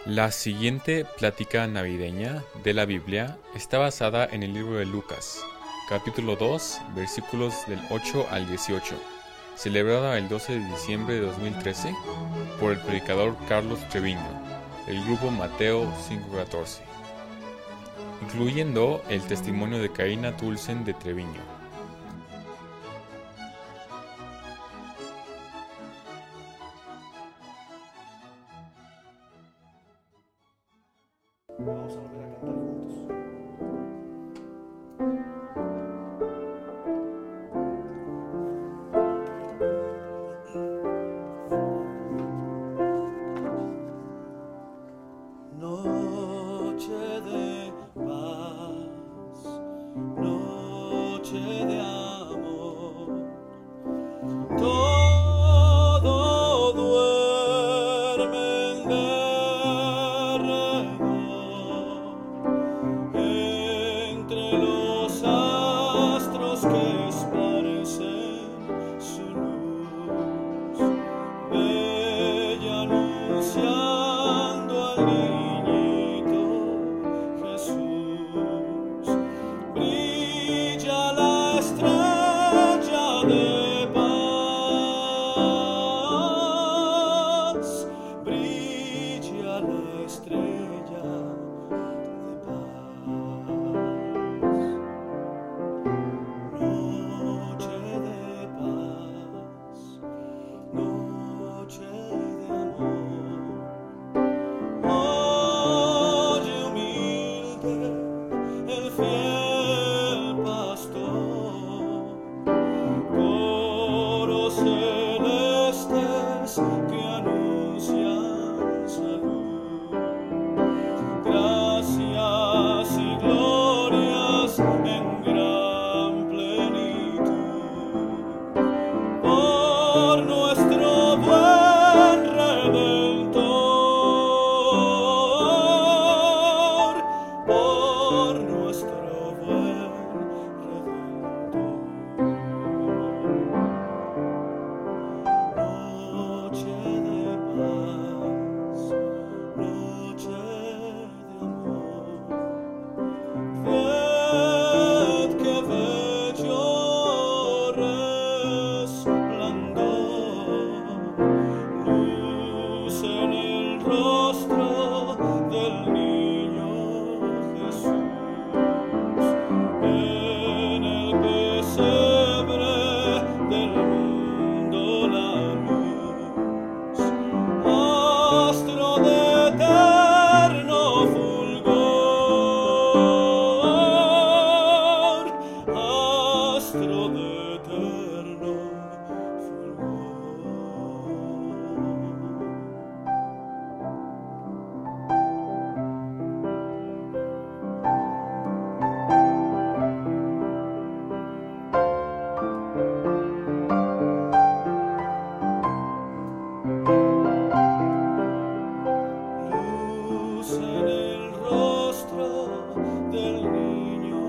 La siguiente plática navideña de la Biblia está basada en el libro de Lucas, capítulo 2, versículos del 8 al 18, celebrada el 12 de diciembre de 2013 por el predicador Carlos Treviño, del grupo Mateo 5:14, incluyendo el testimonio de Karina Tulsen de Treviño. Vamos a volver a cantar juntos. Noche de paz, noche de amor, todo duerme en derredor, entre los astros que esparcen su luz, bella anunciando al niñito Jesús. Brilla la estrella de paz, brilla la estrella de paz. Noche de paz, noche de amor. Oye humilde el fiel pastor, coros celestes que anuncian salud, gracias y glorias en gran plenitud, por nuestro buen Redentor, por nuestro buen Redentor. Noche de paz, noche de amor. Ved qué bello resplandor, luz en el rostro del niño Jesús, en el pesebre del mundo la luz, astro de eterno fulgor, astro de eterno fulgor. Luz en el rostro del niño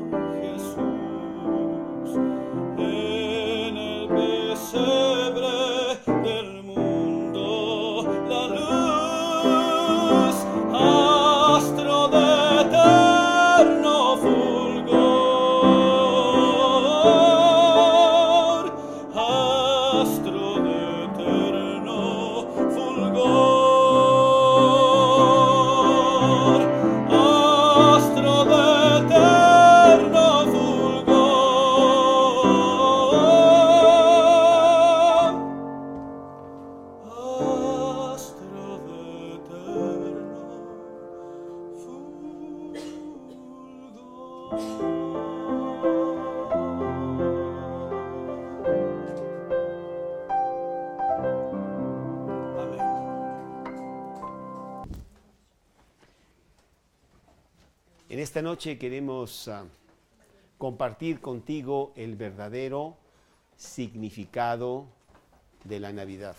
Jesús, en el pesebre del mundo la luz, astro de eterno fulgor, astro de eterno fulgor, astro de eterno fulgor, astro de eterno fulgor. Amén. En esta noche queremos compartir contigo el verdadero significado de la Navidad.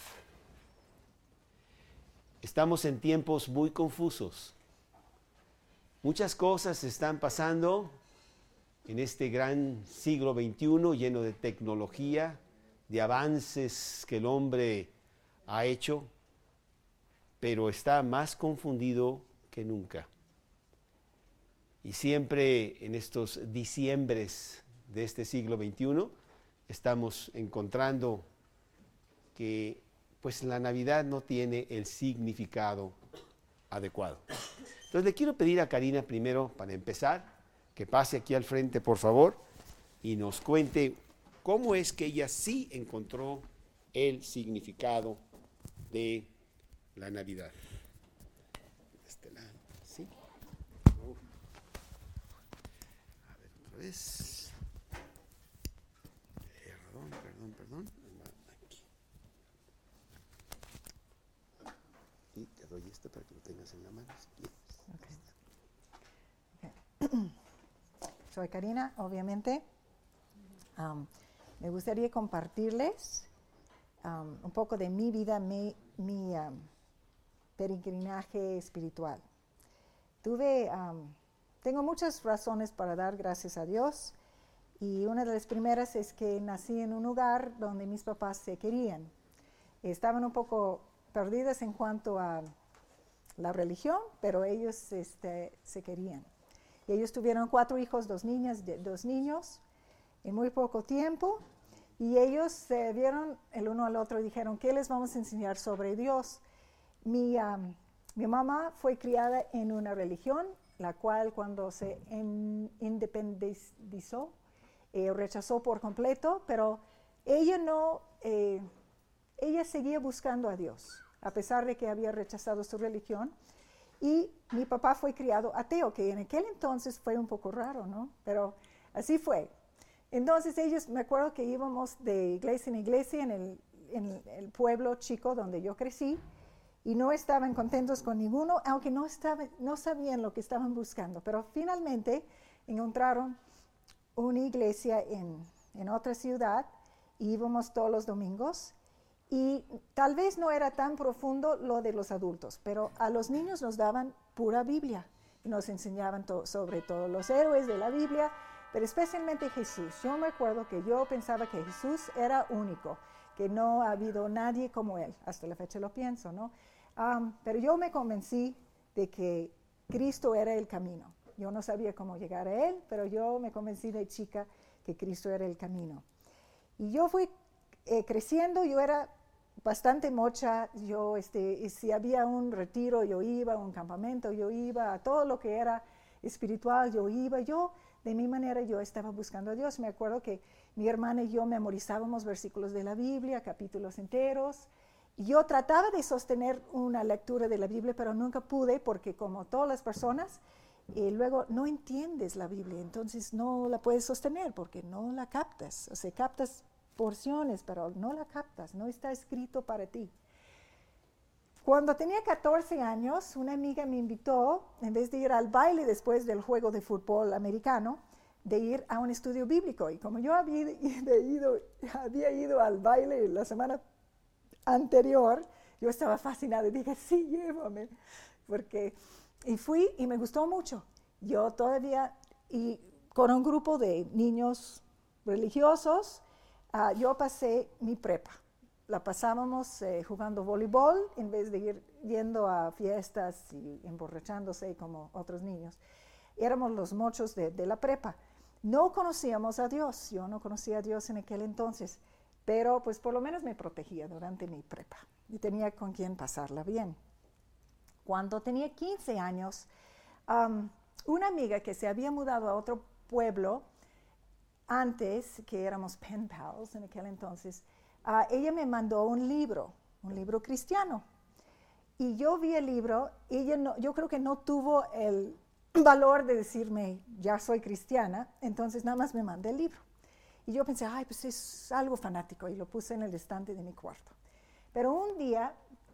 Estamos en tiempos muy confusos. Muchas cosas están pasando en este gran siglo XXI lleno de tecnología, de avances que el hombre ha hecho, pero está más confundido que nunca. Y siempre en estos diciembres de este siglo XXI estamos encontrando que pues la Navidad no tiene el significado adecuado. Entonces le quiero pedir a Karina primero, para empezar, que pase aquí al frente, por favor, y nos cuente cómo es que ella sí encontró el significado de la Navidad. De este lado, ¿sí? A ver, otra vez. Perdón. Aquí. Y te doy este para que lo tengas en la mano, si quieres. Okay. Soy Karina, obviamente. Me gustaría compartirles un poco de mi vida, mi peregrinaje espiritual. Tengo muchas razones para dar gracias a Dios, y una de las primeras es que nací en un hogar donde mis papás se querían. Estaban un poco perdidas en cuanto a la religión, pero ellos se querían. Y ellos tuvieron 4 hijos, 2 niñas, 2 niños, en muy poco tiempo, y ellos se vieron el uno al otro y dijeron, ¿qué les vamos a enseñar sobre Dios? Mi mamá fue criada en una religión, la cual cuando se independizó, rechazó por completo, pero ella seguía buscando a Dios, a pesar de que había rechazado su religión. Y mi papá fue criado ateo, que en aquel entonces fue un poco raro, ¿no? Pero así fue. Entonces ellos, me acuerdo que íbamos de iglesia en iglesia en el pueblo chico donde yo crecí, y no estaban contentos con ninguno, aunque no sabían lo que estaban buscando. Pero finalmente encontraron una iglesia en otra ciudad, y íbamos todos los domingos. Y tal vez no era tan profundo lo de los adultos, pero a los niños nos daban pura Biblia y nos enseñaban sobre todos los héroes de la Biblia, pero especialmente Jesús. Yo me acuerdo que yo pensaba que Jesús era único, que no ha habido nadie como Él. Hasta la fecha lo pienso, ¿no? Pero yo me convencí de que Cristo era el camino. Yo no sabía cómo llegar a Él, pero yo me convencí de chica que Cristo era el camino. Y yo fui creciendo, yo era bastante mocha. Si había un retiro, yo iba, a un campamento, yo iba, a todo lo que era espiritual, yo iba. De mi manera, yo estaba buscando a Dios. Me acuerdo que mi hermana y yo memorizábamos versículos de la Biblia, capítulos enteros. Y yo trataba de sostener una lectura de la Biblia, pero nunca pude, porque como todas las personas, luego no entiendes la Biblia, entonces no la puedes sostener porque no la captas. O sea, captas porciones, pero no la captas, no está escrito para ti. Cuando tenía 14 años, una amiga me invitó, en vez de ir al baile después del juego de fútbol americano, de ir a un estudio bíblico. Y como yo había ido al baile la semana anterior, yo estaba fascinada y dije, sí, llévame. Y fui y me gustó mucho. Yo todavía, y con un grupo de niños religiosos, yo pasé mi prepa. La pasábamos jugando voleibol en vez de ir yendo a fiestas y emborrachándose como otros niños. Éramos los mochos de la prepa. No conocíamos a Dios. Yo no conocía a Dios en aquel entonces, pero pues por lo menos me protegía durante mi prepa y tenía con quien pasarla bien. Cuando tenía 15 años, una amiga que se había mudado a otro pueblo antes, que éramos pen pals en aquel entonces, ella me mandó un libro cristiano. Y yo vi el libro, yo creo que no tuvo el valor de decirme, ya soy cristiana, entonces nada más me mandé el libro. Y yo pensé, pues es algo fanático, y lo puse en el estante de mi cuarto. Pero un día,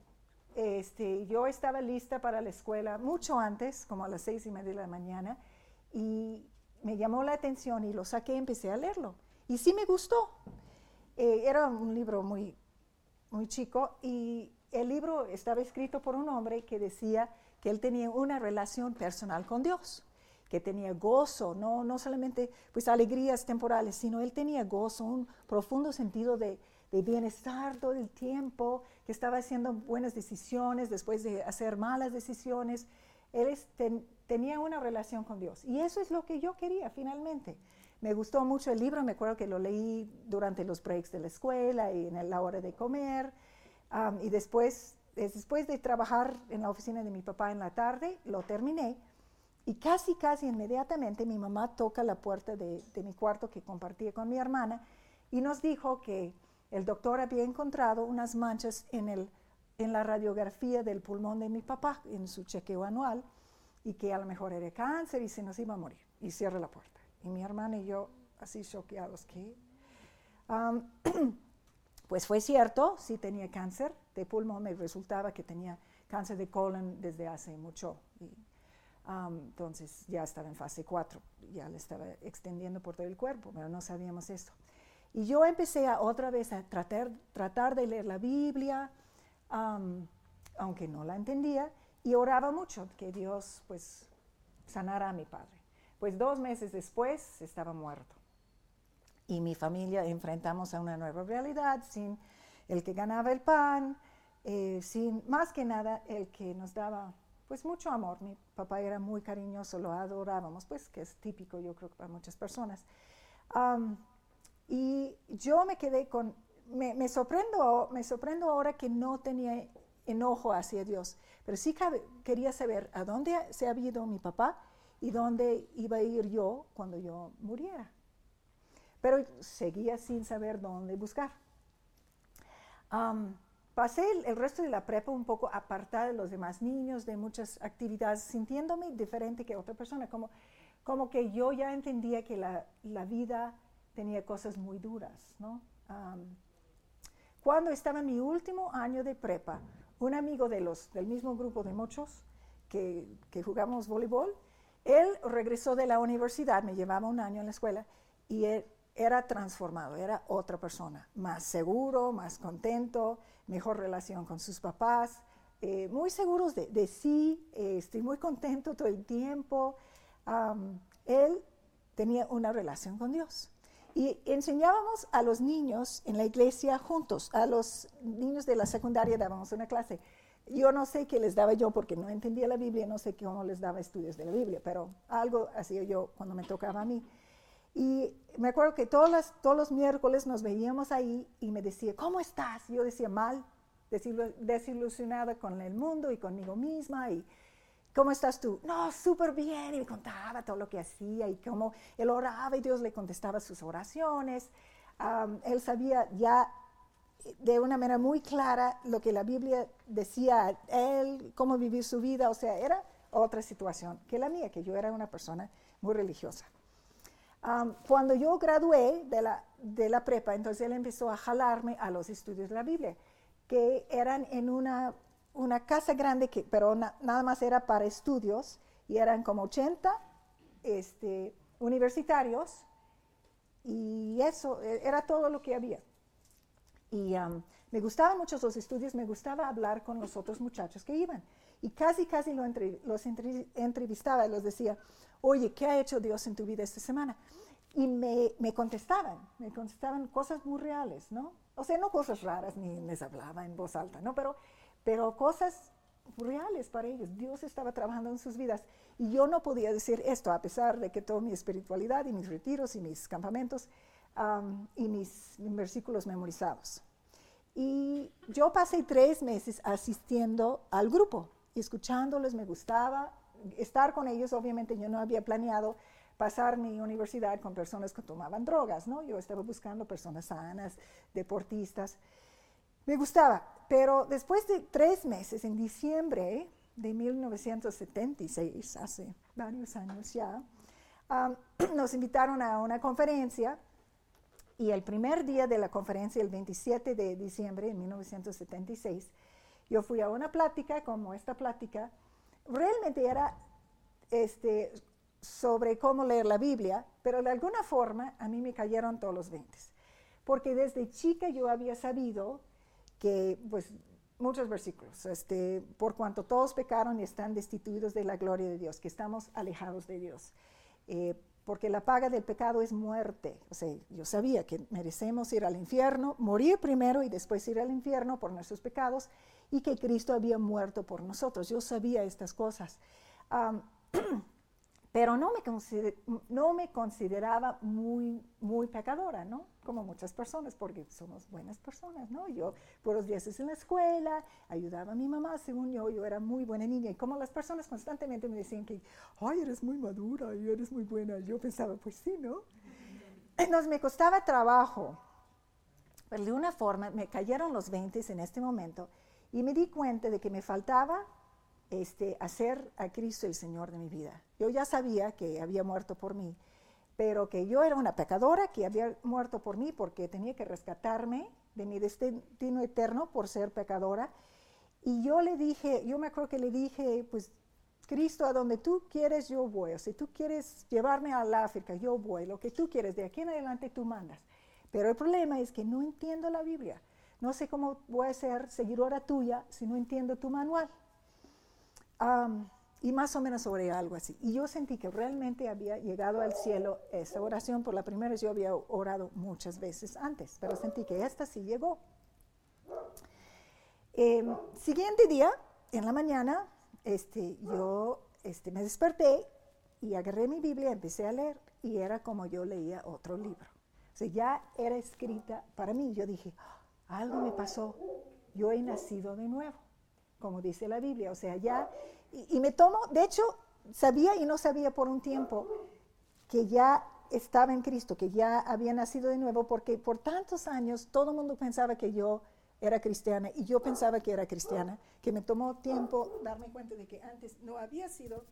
yo estaba lista para la escuela mucho antes, como a las 6:30 de la mañana, y me llamó la atención y lo saqué y empecé a leerlo. Y sí me gustó. Era un libro muy, muy chico, y el libro estaba escrito por un hombre que decía que él tenía una relación personal con Dios, que tenía gozo, no solamente pues alegrías temporales, sino él tenía gozo, un profundo sentido de de bienestar todo el tiempo, que estaba haciendo buenas decisiones después de hacer malas decisiones. Él tenía una relación con Dios. Y eso es lo que yo quería finalmente. Me gustó mucho el libro, me acuerdo que lo leí durante los breaks de la escuela y en la hora de comer. Y después de trabajar en la oficina de mi papá en la tarde, lo terminé. Y casi inmediatamente mi mamá toca la puerta de mi cuarto que compartía con mi hermana y nos dijo que el doctor había encontrado unas manchas en la radiografía del pulmón de mi papá en su chequeo anual y que a lo mejor era cáncer y se nos iba a morir. Y cierra la puerta. Y mi hermana y yo así choqueados. ¿Qué? Pues fue cierto, sí tenía cáncer de pulmón, me resultaba que tenía cáncer de colon desde hace mucho. Entonces ya estaba en fase 4, ya le estaba extendiendo por todo el cuerpo, pero no sabíamos esto. Y yo empecé otra vez a tratar de leer la Biblia, aunque no la entendía, y oraba mucho que Dios pues sanara a mi padre. Pues 2 meses después estaba muerto. Y mi familia enfrentamos a una nueva realidad, sin el que ganaba el pan, sin más que nada el que nos daba pues mucho amor. Mi papá era muy cariñoso, lo adorábamos, pues que es típico yo creo que para muchas personas. Y yo me quedé me sorprendo ahora que no tenía enojo hacia Dios, pero sí quería saber a dónde se había ido mi papá y dónde iba a ir yo cuando yo muriera. Pero seguía sin saber dónde buscar. Pasé el resto de la prepa un poco apartada de los demás niños, de muchas actividades, sintiéndome diferente que otra persona, como que yo ya entendía que la vida tenía cosas muy duras, ¿no? Cuando estaba en mi último año de prepa, un amigo del mismo grupo de muchos que jugamos voleibol, él regresó de la universidad, me llevaba 1 año en la escuela, y él era transformado, era otra persona, más seguro, más contento, mejor relación con sus papás, muy seguros de sí, estoy muy contento todo el tiempo. Él tenía una relación con Dios. Y enseñábamos a los niños en la iglesia juntos, a los niños de la secundaria dábamos una clase. Yo no sé qué les daba yo porque no entendía la Biblia, no sé cómo les daba estudios de la Biblia, pero algo hacía yo cuando me tocaba a mí. Y me acuerdo que todos los miércoles nos veíamos ahí y me decía, ¿cómo estás? Yo decía mal, desilusionada con el mundo y conmigo misma. Y ¿cómo estás tú? No, súper bien. Y me contaba todo lo que hacía y cómo él oraba y Dios le contestaba sus oraciones. Él sabía ya de una manera muy clara lo que la Biblia decía a él, cómo vivir su vida. O sea, era otra situación que la mía, que yo era una persona muy religiosa. Cuando yo gradué de la prepa, entonces él empezó a jalarme a los estudios de la Biblia, que eran en una casa grande, pero nada más era para estudios, y eran como 80 universitarios, y eso era todo lo que había. Y me gustaban mucho los estudios, me gustaba hablar con los otros muchachos que iban, y casi los entrevistaba y les decía, oye, ¿qué ha hecho Dios en tu vida esta semana? Y me contestaban cosas muy reales, ¿no? O sea, no cosas raras, ni les hablaba en voz alta, ¿no? Pero cosas reales para ellos. Dios estaba trabajando en sus vidas. Y yo no podía decir esto, a pesar de que toda mi espiritualidad y mis retiros y mis campamentos y mis versículos memorizados. Y yo pasé 3 meses asistiendo al grupo y escuchándoles, me gustaba estar con ellos. Obviamente yo no había planeado pasar mi universidad con personas que tomaban drogas, ¿no? Yo estaba buscando personas sanas, deportistas. Me gustaba, pero después de 3 meses, en diciembre de 1976, hace varios años ya, nos invitaron a una conferencia, y el primer día de la conferencia, el 27 de diciembre de 1976, yo fui a una plática como esta plática. Realmente era sobre cómo leer la Biblia, pero de alguna forma a mí me cayeron todos los 20, porque desde chica yo había sabido que, pues, muchos versículos, por cuanto todos pecaron y están destituidos de la gloria de Dios, que estamos alejados de Dios. porque la paga del pecado es muerte. O sea, yo sabía que merecemos ir al infierno, morir primero y después ir al infierno por nuestros pecados, y que Cristo había muerto por nosotros. Yo sabía estas cosas. Pero no me consideraba muy pecadora, ¿no? Como muchas personas, porque somos buenas personas, ¿no? Yo, por los días en la escuela, ayudaba a mi mamá, según yo era muy buena niña. Y como las personas constantemente me decían que, ay, eres muy madura y eres muy buena, yo pensaba, pues sí, ¿no? Entonces me costaba trabajo, pero de una forma me cayeron los 20 en este momento y me di cuenta de que me faltaba hacer a Cristo el Señor de mi vida. Yo ya sabía que había muerto por mí, pero que yo era una pecadora, que había muerto por mí porque tenía que rescatarme de mi destino eterno por ser pecadora. Y yo me acuerdo que le dije, pues, Cristo, a donde tú quieres yo voy. O si tú quieres llevarme al África, yo voy. Lo que tú quieres, de aquí en adelante tú mandas. Pero el problema es que no entiendo la Biblia. No sé cómo voy a ser seguidora tuya si no entiendo tu manual. Y más o menos sobre algo así. Y yo sentí que realmente había llegado al cielo esa oración. Por la primera vez yo había orado muchas veces antes, pero sentí que esta sí llegó. Siguiente día, en la mañana, yo me desperté y agarré mi Biblia y empecé a leer. Y era como yo leía otro libro. O sea, ya era escrita para mí. Yo dije, algo me pasó. Yo he nacido de nuevo, como dice la Biblia. O sea, ya, y me tomo, de hecho, sabía y no sabía por un tiempo que ya estaba en Cristo, que ya había nacido de nuevo, porque por tantos años todo el mundo pensaba que yo era cristiana y yo pensaba que era cristiana, que me tomó tiempo darme cuenta de que antes no había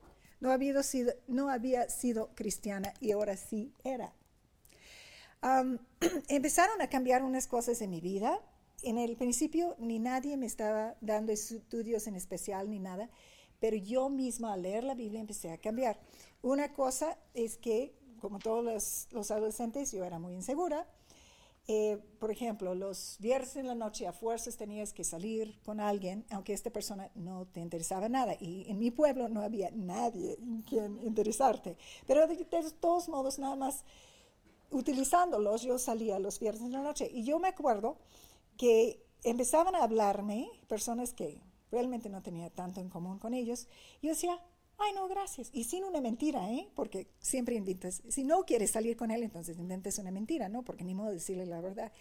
sido cristiana y ahora sí era. Empezaron a cambiar unas cosas en mi vida. En el principio ni nadie me estaba dando estudios en especial ni nada, pero yo misma al leer la Biblia empecé a cambiar. Una cosa es que, como todos los adolescentes, yo era muy insegura. Por ejemplo, los viernes en la noche a fuerzas tenías que salir con alguien, aunque esta persona no te interesaba nada. Y en mi pueblo no había nadie en quien interesarte. Pero de todos modos, nada más utilizándolos, yo salía los viernes en la noche. Y yo me acuerdo que empezaban a hablarme personas que realmente no tenía tanto en común con ellos. Yo decía, ay, no, gracias. Y sin una mentira, porque siempre inventas. Si no quieres salir con él, entonces inventes una mentira, ¿no? Porque ni modo de decirle la verdad.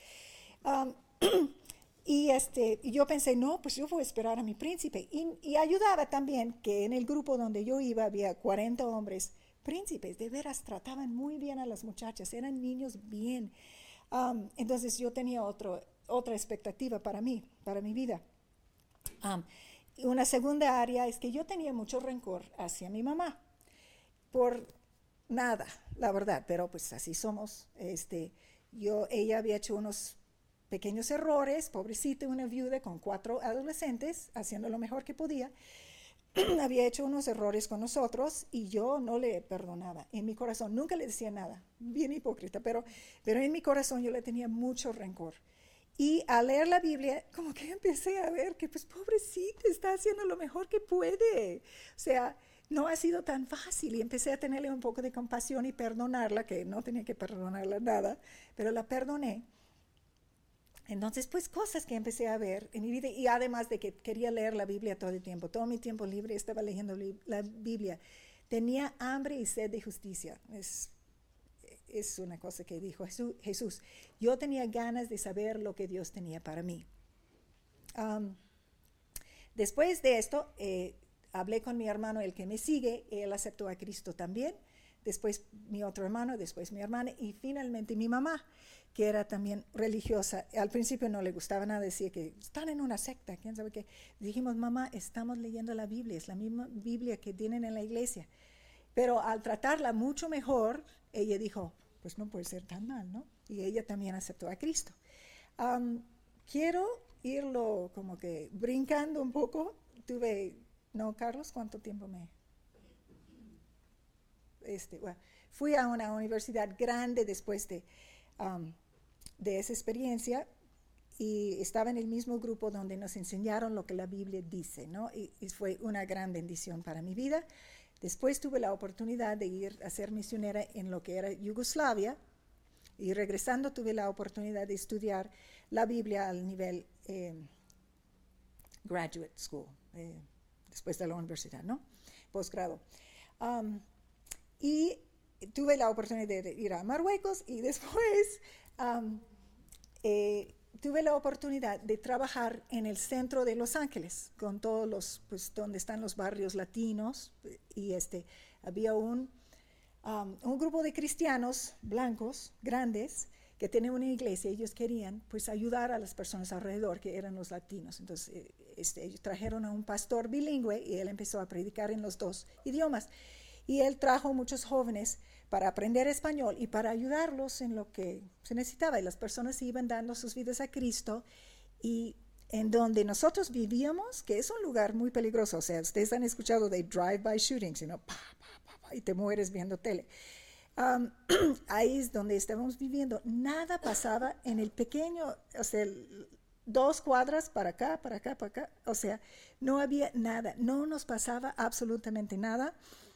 Y yo pensé, no, pues yo voy a esperar a mi príncipe. Y ayudaba también que en el grupo donde yo iba había 40 hombres príncipes. De veras, trataban muy bien a las muchachas. Eran niños bien. Entonces yo tenía otra expectativa para mí, para mi vida. Una segunda área es que yo tenía mucho rencor hacia mi mamá, por nada, la verdad, pero pues así somos. Ella había hecho unos pequeños errores, pobrecita, una viuda con 4 adolescentes, haciendo lo mejor que podía. Había hecho unos errores con nosotros y yo no le perdonaba. En mi corazón, nunca le decía nada, bien hipócrita, pero en mi corazón yo le tenía mucho rencor. Y al leer la Biblia, como que empecé a ver que, pues, pobrecita, está haciendo lo mejor que puede. O sea, no ha sido tan fácil. Y empecé a tenerle un poco de compasión y perdonarla, que no tenía que perdonarla nada, pero la perdoné. Entonces, pues, cosas que empecé a ver en mi vida. Y además de que quería leer la Biblia todo el tiempo. Todo mi tiempo libre estaba leyendo la Biblia. Tenía hambre y sed de justicia. Es una cosa que dijo Jesús. Yo tenía ganas de saber lo que Dios tenía para mí. Después de esto, hablé con mi hermano, el que me sigue. Él aceptó a Cristo también. Después mi otro hermano, después mi hermana y finalmente mi mamá, que era también religiosa. Al principio no le gustaba nada, decía que están en una secta, quién sabe qué. Dijimos, mamá, estamos leyendo la Biblia, es la misma Biblia que tienen en la iglesia. Pero al tratarla mucho mejor, ella dijo, pues no puede ser tan mal, ¿no? Y ella también aceptó a Cristo. Quiero irlo como que brincando un poco. ¿No, Carlos? ¿Cuánto tiempo bueno, fui a una universidad grande después de esa experiencia y estaba en el mismo grupo donde nos enseñaron lo que la Biblia dice, ¿no? Y fue una gran bendición para mi vida. Después tuve la oportunidad de ir a ser misionera en lo que era Yugoslavia, y regresando tuve la oportunidad de estudiar la Biblia al nivel graduate school, después de la universidad, ¿no? Posgrado. Y tuve la oportunidad de ir a Marruecos, y después tuve la oportunidad de trabajar en el centro de Los Ángeles, con todos los, pues, donde están los barrios latinos, y había un grupo de cristianos blancos, grandes, que tenían una iglesia. Ellos querían, pues, ayudar a las personas alrededor, que eran los latinos. Entonces, ellos trajeron a un pastor bilingüe, y él empezó a predicar en los dos idiomas. Y él trajo muchos jóvenes para aprender español y para ayudarlos en lo que se necesitaba. Y las personas iban dando sus vidas a Cristo. Y en donde nosotros vivíamos, que es un lugar muy peligroso, o sea, ustedes han escuchado de drive-by shootings, y te mueres viendo tele. Ahí es donde estábamos viviendo. Nada pasaba en el pequeño, o sea, 2 cuadras para acá, para acá, para acá. O sea, no había nada, no nos pasaba absolutamente nada.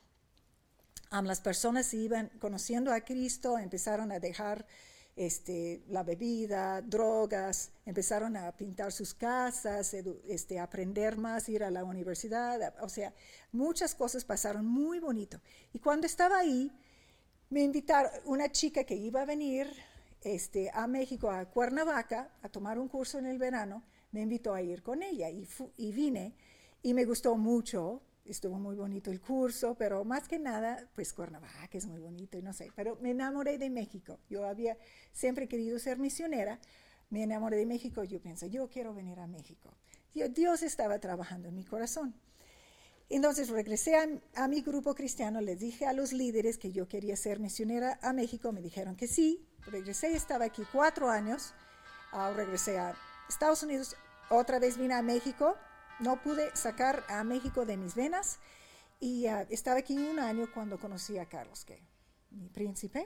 Las personas se iban conociendo a Cristo, empezaron a dejar la bebida, drogas, empezaron a pintar sus casas, aprender más, ir a la universidad. O sea, muchas cosas pasaron muy bonito. Y cuando estaba ahí, me invitaron, una chica que iba a venir a México, a Cuernavaca, a tomar un curso en el verano, me invitó a ir con ella, y vine, y me gustó mucho. Estuvo muy bonito el curso, pero más que nada, pues Cuernavaca es muy bonito, y no sé, pero me enamoré de México. Yo había siempre querido ser misionera, me enamoré de México. Yo pensé, yo quiero venir a México. Dios estaba trabajando en mi corazón. Entonces regresé a mi grupo cristiano, les dije a los líderes que yo quería ser misionera a México, me dijeron que sí. Regresé, estaba aquí 4 años, regresé a Estados Unidos, otra vez vine a México. No pude sacar a México de mis venas, y estaba aquí 1 año cuando conocí a Carlos, que mi príncipe,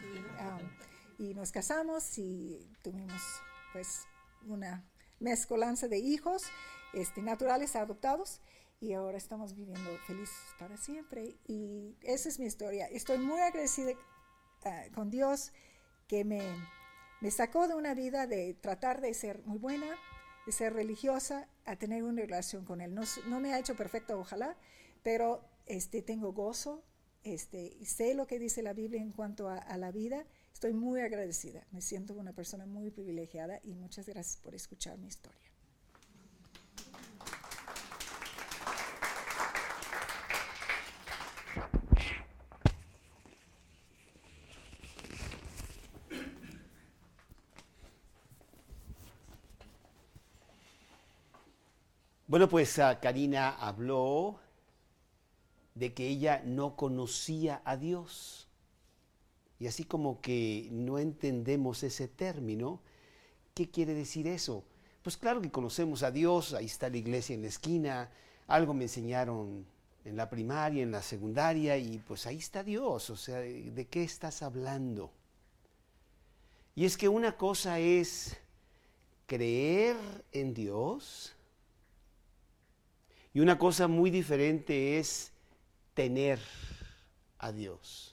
y nos casamos y tuvimos, pues, una mezcolanza de hijos naturales, adoptados, y ahora estamos viviendo felices para siempre. Y esa es mi historia. Estoy muy agradecida con Dios, que me sacó de una vida de tratar de ser muy buena, de ser religiosa, a tener una relación con Él. No me ha hecho perfecta, ojalá, pero tengo gozo, y sé lo que dice la Biblia en cuanto a la vida. Estoy muy agradecida, me siento una persona muy privilegiada, y muchas gracias por escuchar mi historia. Bueno, pues Karina habló de que ella no conocía a Dios. Y así como que no entendemos ese término, ¿qué quiere decir eso? Pues claro que conocemos a Dios, ahí está la iglesia en la esquina, algo me enseñaron en la primaria, en la secundaria, y pues ahí está Dios. O sea, ¿de qué estás hablando? Y es que una cosa es creer en Dios, y una cosa muy diferente es tener a Dios.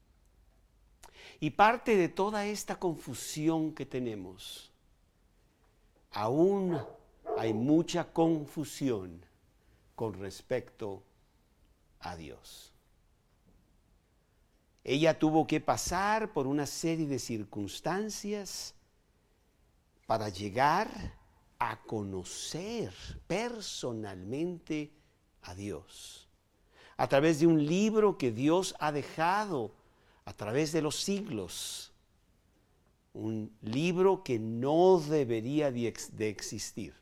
Y parte de toda esta confusión que tenemos, aún hay mucha confusión con respecto a Dios. Ella tuvo que pasar por una serie de circunstancias para llegar a conocer personalmente a Dios, a través de un libro que Dios ha dejado a través de los siglos, un libro que no debería de existir.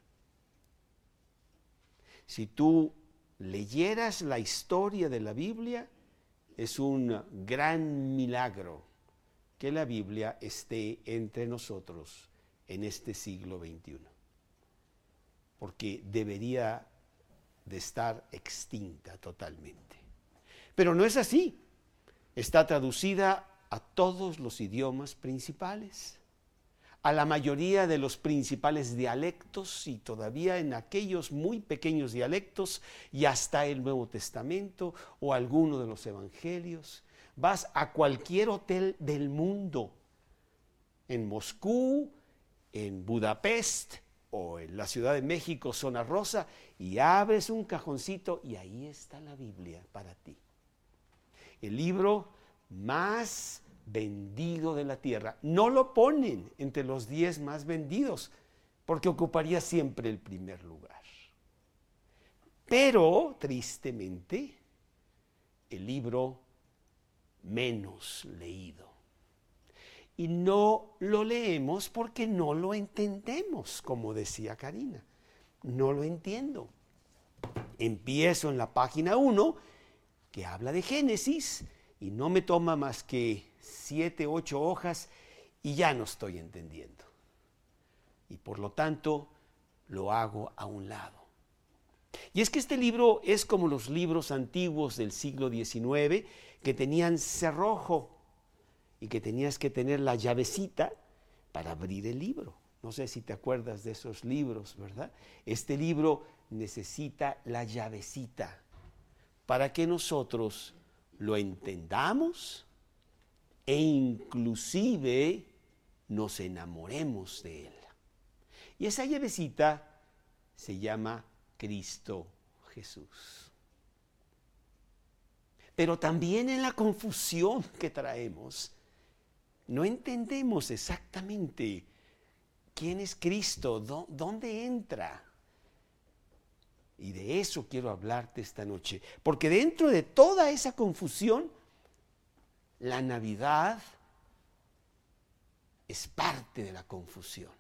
Si tú leyeras la historia de la Biblia, es un gran milagro que la Biblia esté entre nosotros en este siglo XXI. Porque debería de estar extinta totalmente. Pero no es así. Está traducida a todos los idiomas principales. a la mayoría de los principales dialectos y todavía en aquellos muy pequeños dialectos y hasta el Nuevo Testamento o alguno de los evangelios. Vas a cualquier hotel del mundo, en Moscú, en Budapest o en la Ciudad de México, Zona Rosa, y abres un cajoncito y ahí está la Biblia para ti. El libro más vendido de la tierra. No lo ponen entre los 10 más vendidos, porque ocuparía siempre el primer lugar. Pero, tristemente, el libro menos leído. Y no lo leemos porque no lo entendemos, como decía Karina. No lo entiendo. Empiezo en la página 1, que habla de Génesis, y no me toma más que 7, 8 hojas y ya no estoy entendiendo. Y por lo tanto, lo hago a un lado. Y es que este libro es como los libros antiguos del siglo XIX que tenían cerrojo y que tenías que tener la llavecita para abrir el libro. No sé si te acuerdas de esos libros, ¿verdad? Este libro necesita la llavecita para que nosotros lo entendamos e inclusive nos enamoremos de él. Y esa llavecita se llama Cristo Jesús. Pero también en la confusión que traemos, no entendemos exactamente quién es Cristo, dónde entra. Y de eso quiero hablarte esta noche, porque dentro de toda esa confusión, la Navidad es parte de la confusión.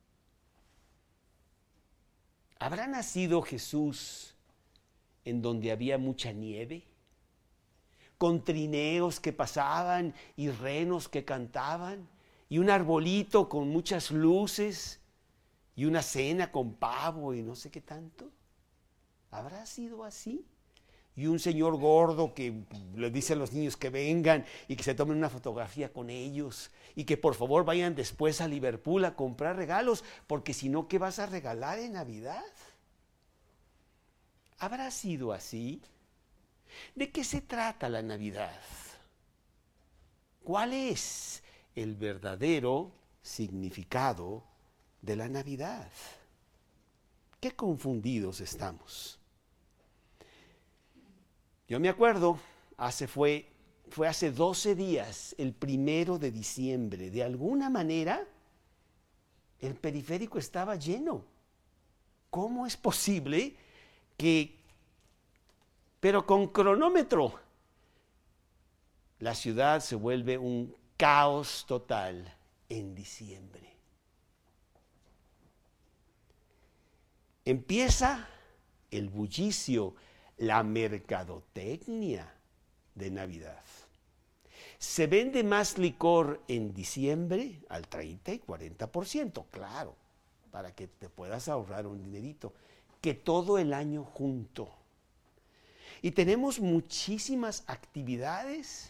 ¿Habrá nacido Jesús en donde había mucha nieve? Con trineos que pasaban y renos que cantaban, y un arbolito con muchas luces, y una cena con pavo y no sé qué tanto. ¿Habrá sido así? Y un señor gordo que le dice a los niños que vengan y que se tomen una fotografía con ellos y que por favor vayan después a Liverpool a comprar regalos, porque si no, ¿qué vas a regalar en Navidad? ¿Habrá sido así? ¿De qué se trata la Navidad? ¿Cuál es el verdadero significado de la Navidad? Qué confundidos estamos. Yo me acuerdo, fue hace 12 días, el 1 de diciembre, de alguna manera, el periférico estaba lleno. ¿Cómo es posible que, pero con cronómetro, la ciudad se vuelve un caos total en diciembre? Empieza el bullicio, la mercadotecnia de Navidad. Se vende más licor en diciembre al 30 y 40%, claro, para que te puedas ahorrar un dinerito, que todo el año junto. Y tenemos muchísimas actividades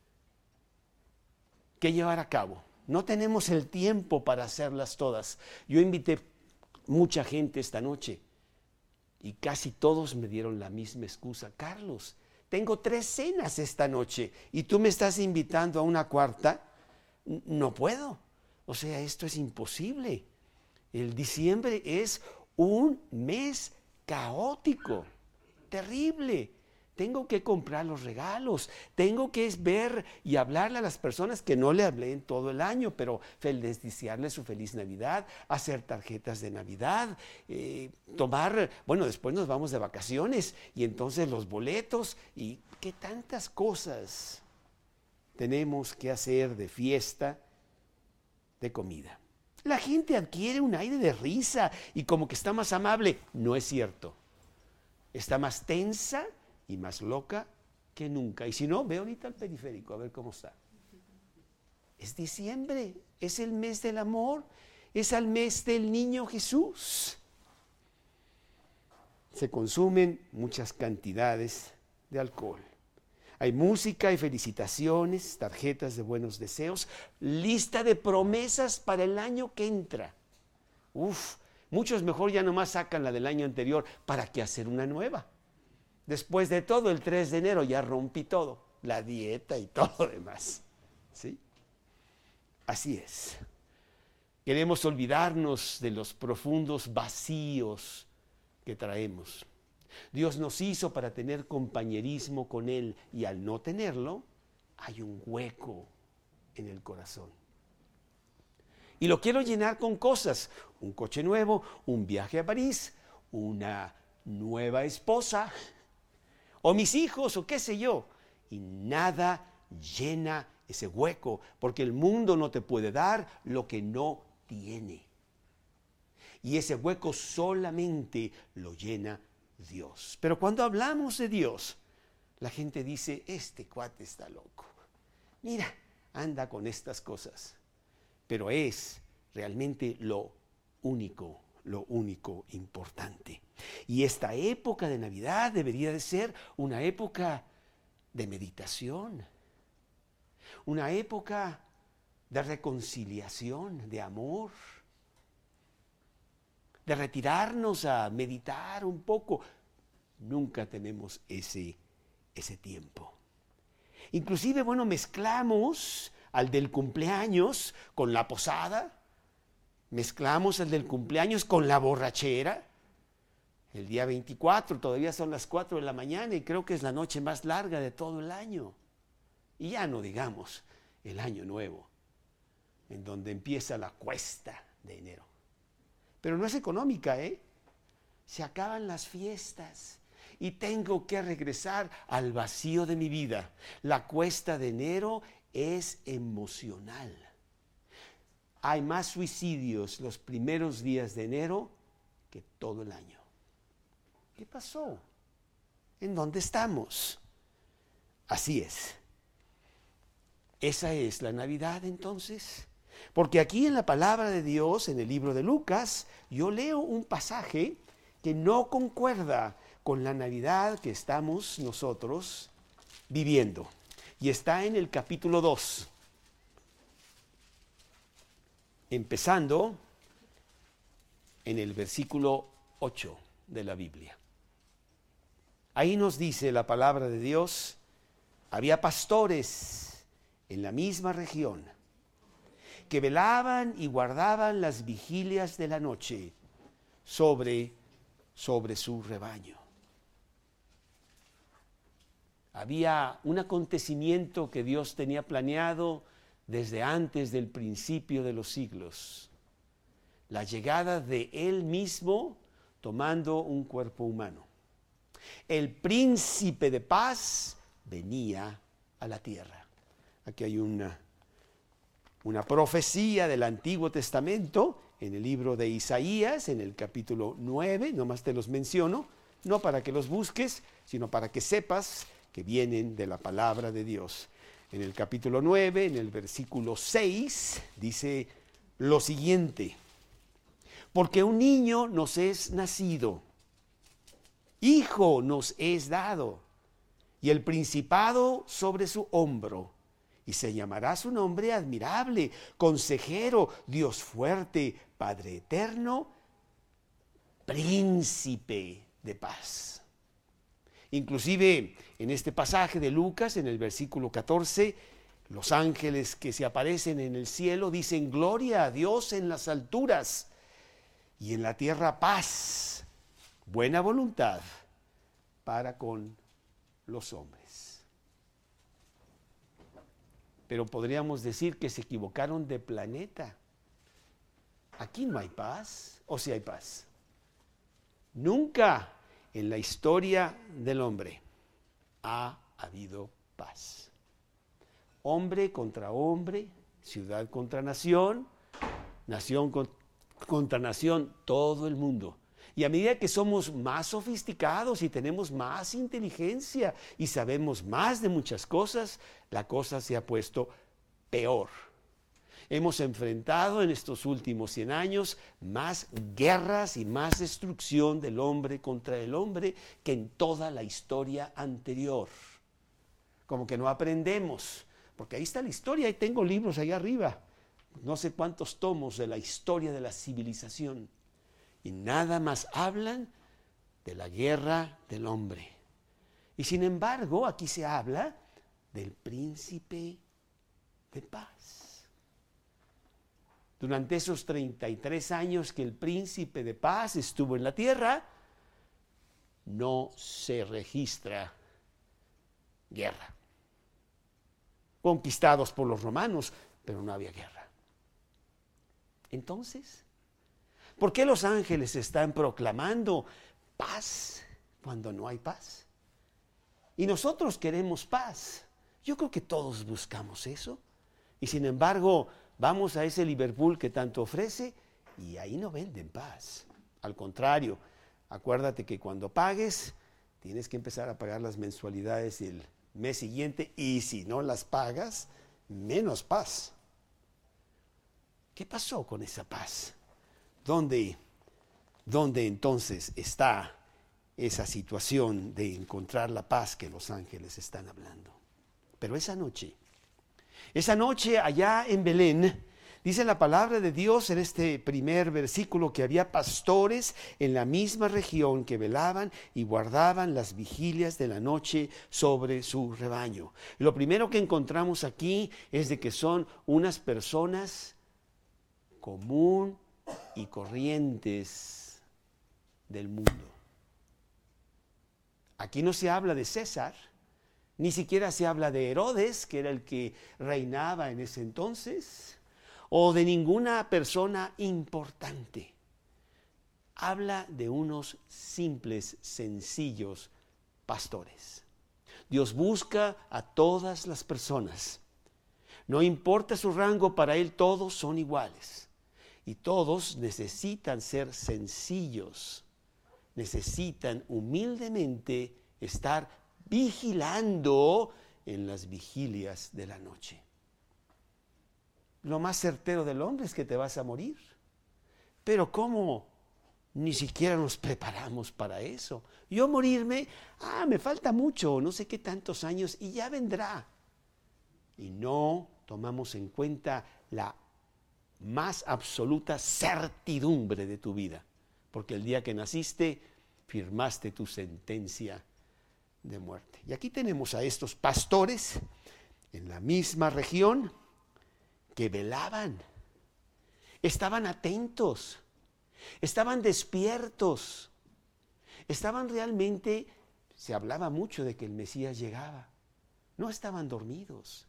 que llevar a cabo. No tenemos el tiempo para hacerlas todas. Yo invité mucha gente esta noche y casi todos me dieron la misma excusa. Carlos, tengo 3 cenas esta noche y tú me estás invitando a una cuarta. No puedo. O sea, esto es imposible. El diciembre es un mes caótico, terrible. Tengo que comprar los regalos, tengo que ver y hablarle a las personas que no le hablé en todo el año, pero desearles su feliz Navidad, hacer tarjetas de Navidad, después nos vamos de vacaciones y entonces los boletos y qué tantas cosas tenemos que hacer de fiesta, de comida. La gente adquiere un aire de risa y como que está más amable. No es cierto. Está más tensa y más loca que nunca. Y si no, ve ahorita al periférico a ver cómo está. Es diciembre, es el mes del amor, es el mes del niño Jesús. Se consumen muchas cantidades de alcohol. Hay música y felicitaciones, tarjetas de buenos deseos, lista de promesas para el año que entra. Muchos mejor ya nomás sacan la del año anterior. ¿Para qué hacer una nueva? Después de todo, el 3 de enero ya rompí todo, la dieta y todo lo demás. ¿Sí? Así es. Queremos olvidarnos de los profundos vacíos que traemos. Dios nos hizo para tener compañerismo con Él y al no tenerlo, hay un hueco en el corazón. Y lo quiero llenar con cosas, un coche nuevo, un viaje a París, una nueva esposa, o mis hijos, o qué sé yo. Y nada llena ese hueco, porque el mundo no te puede dar lo que no tiene. Y ese hueco solamente lo llena Dios. Pero cuando hablamos de Dios, la gente dice, este cuate está loco. Mira, anda con estas cosas. Pero es realmente lo único importante. Y esta época de Navidad debería de ser una época de meditación, una época de reconciliación, de amor, de retirarnos a meditar un poco. Nunca tenemos ese tiempo. Inclusive, mezclamos al del cumpleaños con la posada, mezclamos al del cumpleaños con la borrachera. El día 24 todavía son las 4 de la mañana y creo que es la noche más larga de todo el año. Y ya no digamos el año nuevo, en donde empieza la cuesta de enero. Pero no es económica, Se acaban las fiestas y tengo que regresar al vacío de mi vida. La cuesta de enero es emocional. Hay más suicidios los primeros días de enero que todo el año. ¿Qué pasó? ¿En dónde estamos? Así es. Esa es la Navidad entonces. Porque aquí en la palabra de Dios, en el libro de Lucas, yo leo un pasaje que no concuerda con la Navidad que estamos nosotros viviendo. Y está en el capítulo 2. Empezando en el versículo 8 de la Biblia. Ahí nos dice la palabra de Dios, había pastores en la misma región que velaban y guardaban las vigilias de la noche sobre su rebaño. Había un acontecimiento que Dios tenía planeado desde antes del principio de los siglos. La llegada de Él mismo tomando un cuerpo humano. El príncipe de paz venía a la tierra. Aquí hay una profecía del Antiguo Testamento en el libro de Isaías, en el capítulo 9, nomás te los menciono, no para que los busques, sino para que sepas que vienen de la palabra de Dios. En el capítulo 9, en el versículo 6, dice lo siguiente: porque un niño nos es nacido, hijo nos es dado, y el principado sobre su hombro, y se llamará su nombre admirable, consejero, Dios fuerte, Padre eterno, príncipe de paz. Inclusive en este pasaje de Lucas, en el versículo 14, los ángeles que se aparecen en el cielo dicen gloria a Dios en las alturas y en la tierra paz, buena voluntad para con los hombres. Pero podríamos decir que se equivocaron de planeta. Aquí no hay paz, ¿o sí hay paz? Nunca en la historia del hombre ha habido paz. Hombre contra hombre, ciudad contra nación, nación contra nación, todo el mundo. Y a medida que somos más sofisticados y tenemos más inteligencia y sabemos más de muchas cosas, la cosa se ha puesto peor. Hemos enfrentado en estos últimos 100 años más guerras y más destrucción del hombre contra el hombre que en toda la historia anterior. como que no aprendemos, porque ahí está la historia, ahí tengo libros allá arriba, no sé cuántos tomos de la historia de la civilización, y nada más hablan de la guerra del hombre. Y sin embargo, aquí se habla del príncipe de paz. Durante esos 33 años que el príncipe de paz estuvo en la tierra, no se registra guerra. Conquistados por los romanos, pero no había guerra. Entonces, ¿por qué los ángeles están proclamando paz cuando no hay paz? Y nosotros queremos paz. Yo creo que todos buscamos eso. Y sin embargo, vamos a ese Liverpool que tanto ofrece y ahí no venden paz. Al contrario, acuérdate que cuando pagues, tienes que empezar a pagar las mensualidades el mes siguiente y si no las pagas, menos paz. ¿Qué pasó con esa paz? ¿Dónde entonces está esa situación de encontrar la paz que los ángeles están hablando? Pero esa noche allá en Belén, dice la palabra de Dios en este primer versículo que había pastores en la misma región que velaban y guardaban las vigilias de la noche sobre su rebaño. Lo primero que encontramos aquí es de que son unas personas común y corrientes del mundo. Aquí no se habla de César, ni siquiera se habla de Herodes, que era el que reinaba en ese entonces, o de ninguna persona importante. Habla de unos simples, sencillos pastores. Dios busca a todas las personas. No importa su rango, para Él todos son iguales. Y todos necesitan ser sencillos. Necesitan humildemente estar vigilando en las vigilias de la noche. Lo más certero del hombre es que te vas a morir. Pero ¿cómo? Ni siquiera nos preparamos para eso. Yo morirme, me falta mucho, no sé qué tantos años y ya vendrá. Y no tomamos en cuenta la más absoluta certidumbre de tu vida. Porque el día que naciste, firmaste tu sentencia de muerte. Y aquí tenemos a estos pastores en la misma región que velaban, estaban atentos, estaban despiertos, estaban realmente, se hablaba mucho de que el Mesías llegaba, no estaban dormidos.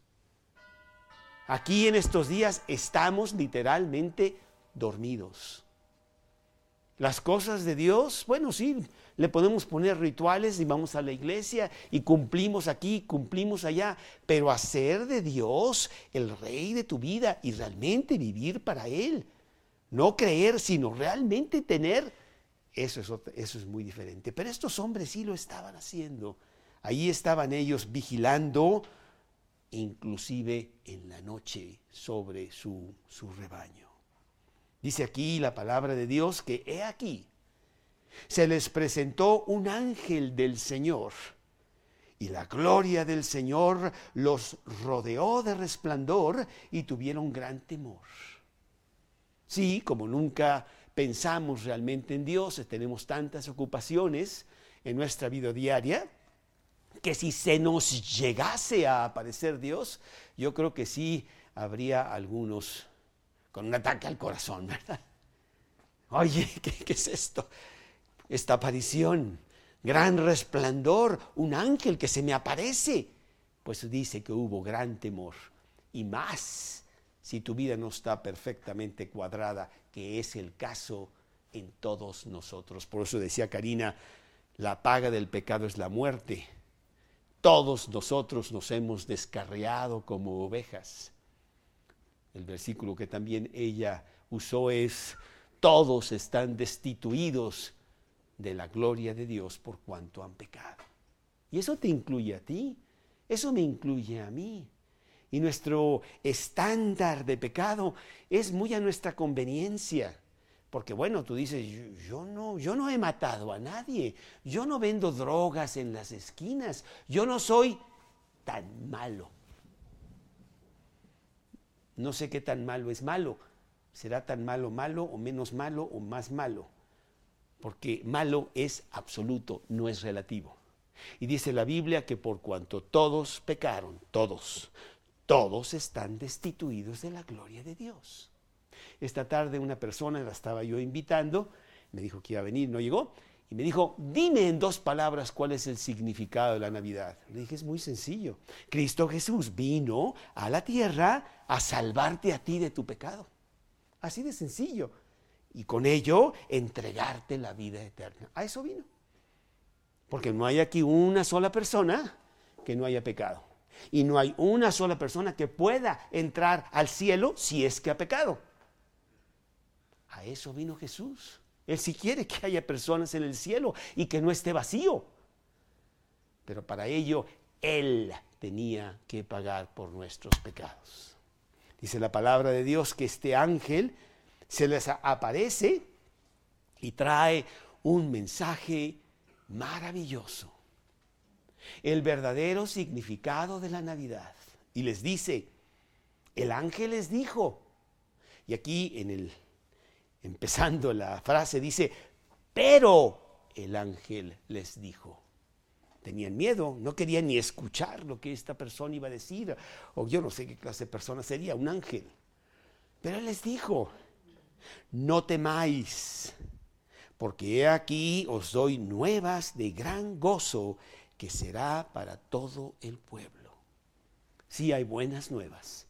Aquí en estos días estamos literalmente dormidos. Las cosas de Dios, bueno, sí, le podemos poner rituales y vamos a la iglesia y cumplimos aquí, cumplimos allá, pero hacer de Dios el rey de tu vida y realmente vivir para Él, no creer, sino realmente tener, eso es muy diferente. Pero estos hombres sí lo estaban haciendo. Ahí estaban ellos vigilando, inclusive en la noche, sobre su rebaño. Dice aquí la palabra de Dios que he aquí, se les presentó un ángel del Señor y la gloria del Señor los rodeó de resplandor y tuvieron gran temor. Sí, como nunca pensamos realmente en Dios, tenemos tantas ocupaciones en nuestra vida diaria, que si se nos llegase a aparecer Dios, yo creo que sí habría algunos con un ataque al corazón, ¿verdad? Oye, ¿qué es esto? Esta aparición, gran resplandor, un ángel que se me aparece. Pues dice que hubo gran temor. Y más si tu vida no está perfectamente cuadrada, que es el caso en todos nosotros. Por eso decía Karina, la paga del pecado es la muerte. Todos nosotros nos hemos descarriado como ovejas. El versículo que también ella usó es, todos están destituidos de la gloria de Dios por cuanto han pecado. Y eso te incluye a ti, eso me incluye a mí. Y nuestro estándar de pecado es muy a nuestra conveniencia. Porque bueno, tú dices, yo no he matado a nadie, yo no vendo drogas en las esquinas, yo no soy tan malo. No sé qué tan malo es malo. ¿Será tan malo malo o menos malo o más malo? Porque malo es absoluto, no es relativo. Y dice la Biblia que por cuanto todos pecaron, todos están destituidos de la gloria de Dios. Esta tarde una persona, la estaba yo invitando, me dijo que iba a venir, no llegó, y me dijo, dime en 2 palabras cuál es el significado de la Navidad. Le dije, es muy sencillo. Cristo Jesús vino a la tierra a salvarte a ti de tu pecado. Así de sencillo. Y con ello entregarte la vida eterna. A eso vino. Porque no hay aquí una sola persona que no haya pecado. Y no hay una sola persona que pueda entrar al cielo si es que ha pecado. A eso vino Jesús. Él sí quiere que haya personas en el cielo y que no esté vacío. Pero para ello, Él tenía que pagar por nuestros pecados. Dice la palabra de Dios que este ángel se les aparece y trae un mensaje maravilloso. El verdadero significado de la Navidad. Y les dice, el ángel les dijo, y aquí empezando la frase dice, pero el ángel les dijo. Tenían miedo, no querían ni escuchar lo que esta persona iba a decir, o yo no sé qué clase de persona sería, un ángel. Pero él les dijo, no temáis, porque he aquí os doy nuevas de gran gozo, que será para todo el pueblo. Sí hay buenas nuevas.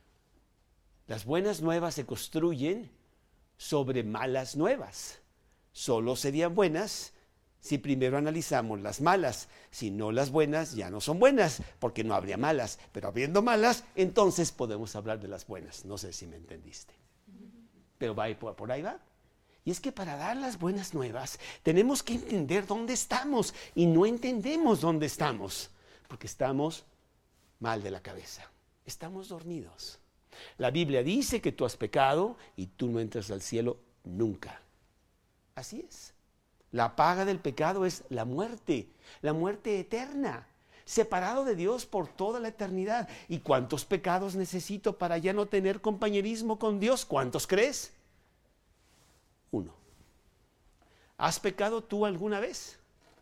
Las buenas nuevas se construyen sobre malas nuevas. Solo serían buenas si primero analizamos las malas. Si no, las buenas ya no son buenas, porque no habría malas. Pero habiendo malas, entonces podemos hablar de las buenas. No sé si me entendiste. Pero por ahí va. Y es que para dar las buenas nuevas tenemos que entender dónde estamos. Y no entendemos dónde estamos, porque estamos mal de la cabeza. Estamos dormidos. La Biblia dice que tú has pecado y tú no entras al cielo nunca. Así es. La paga del pecado es la muerte eterna, separado de Dios por toda la eternidad. ¿Y cuántos pecados necesito para ya no tener compañerismo con Dios? ¿Cuántos crees? 1. ¿Has pecado tú alguna vez?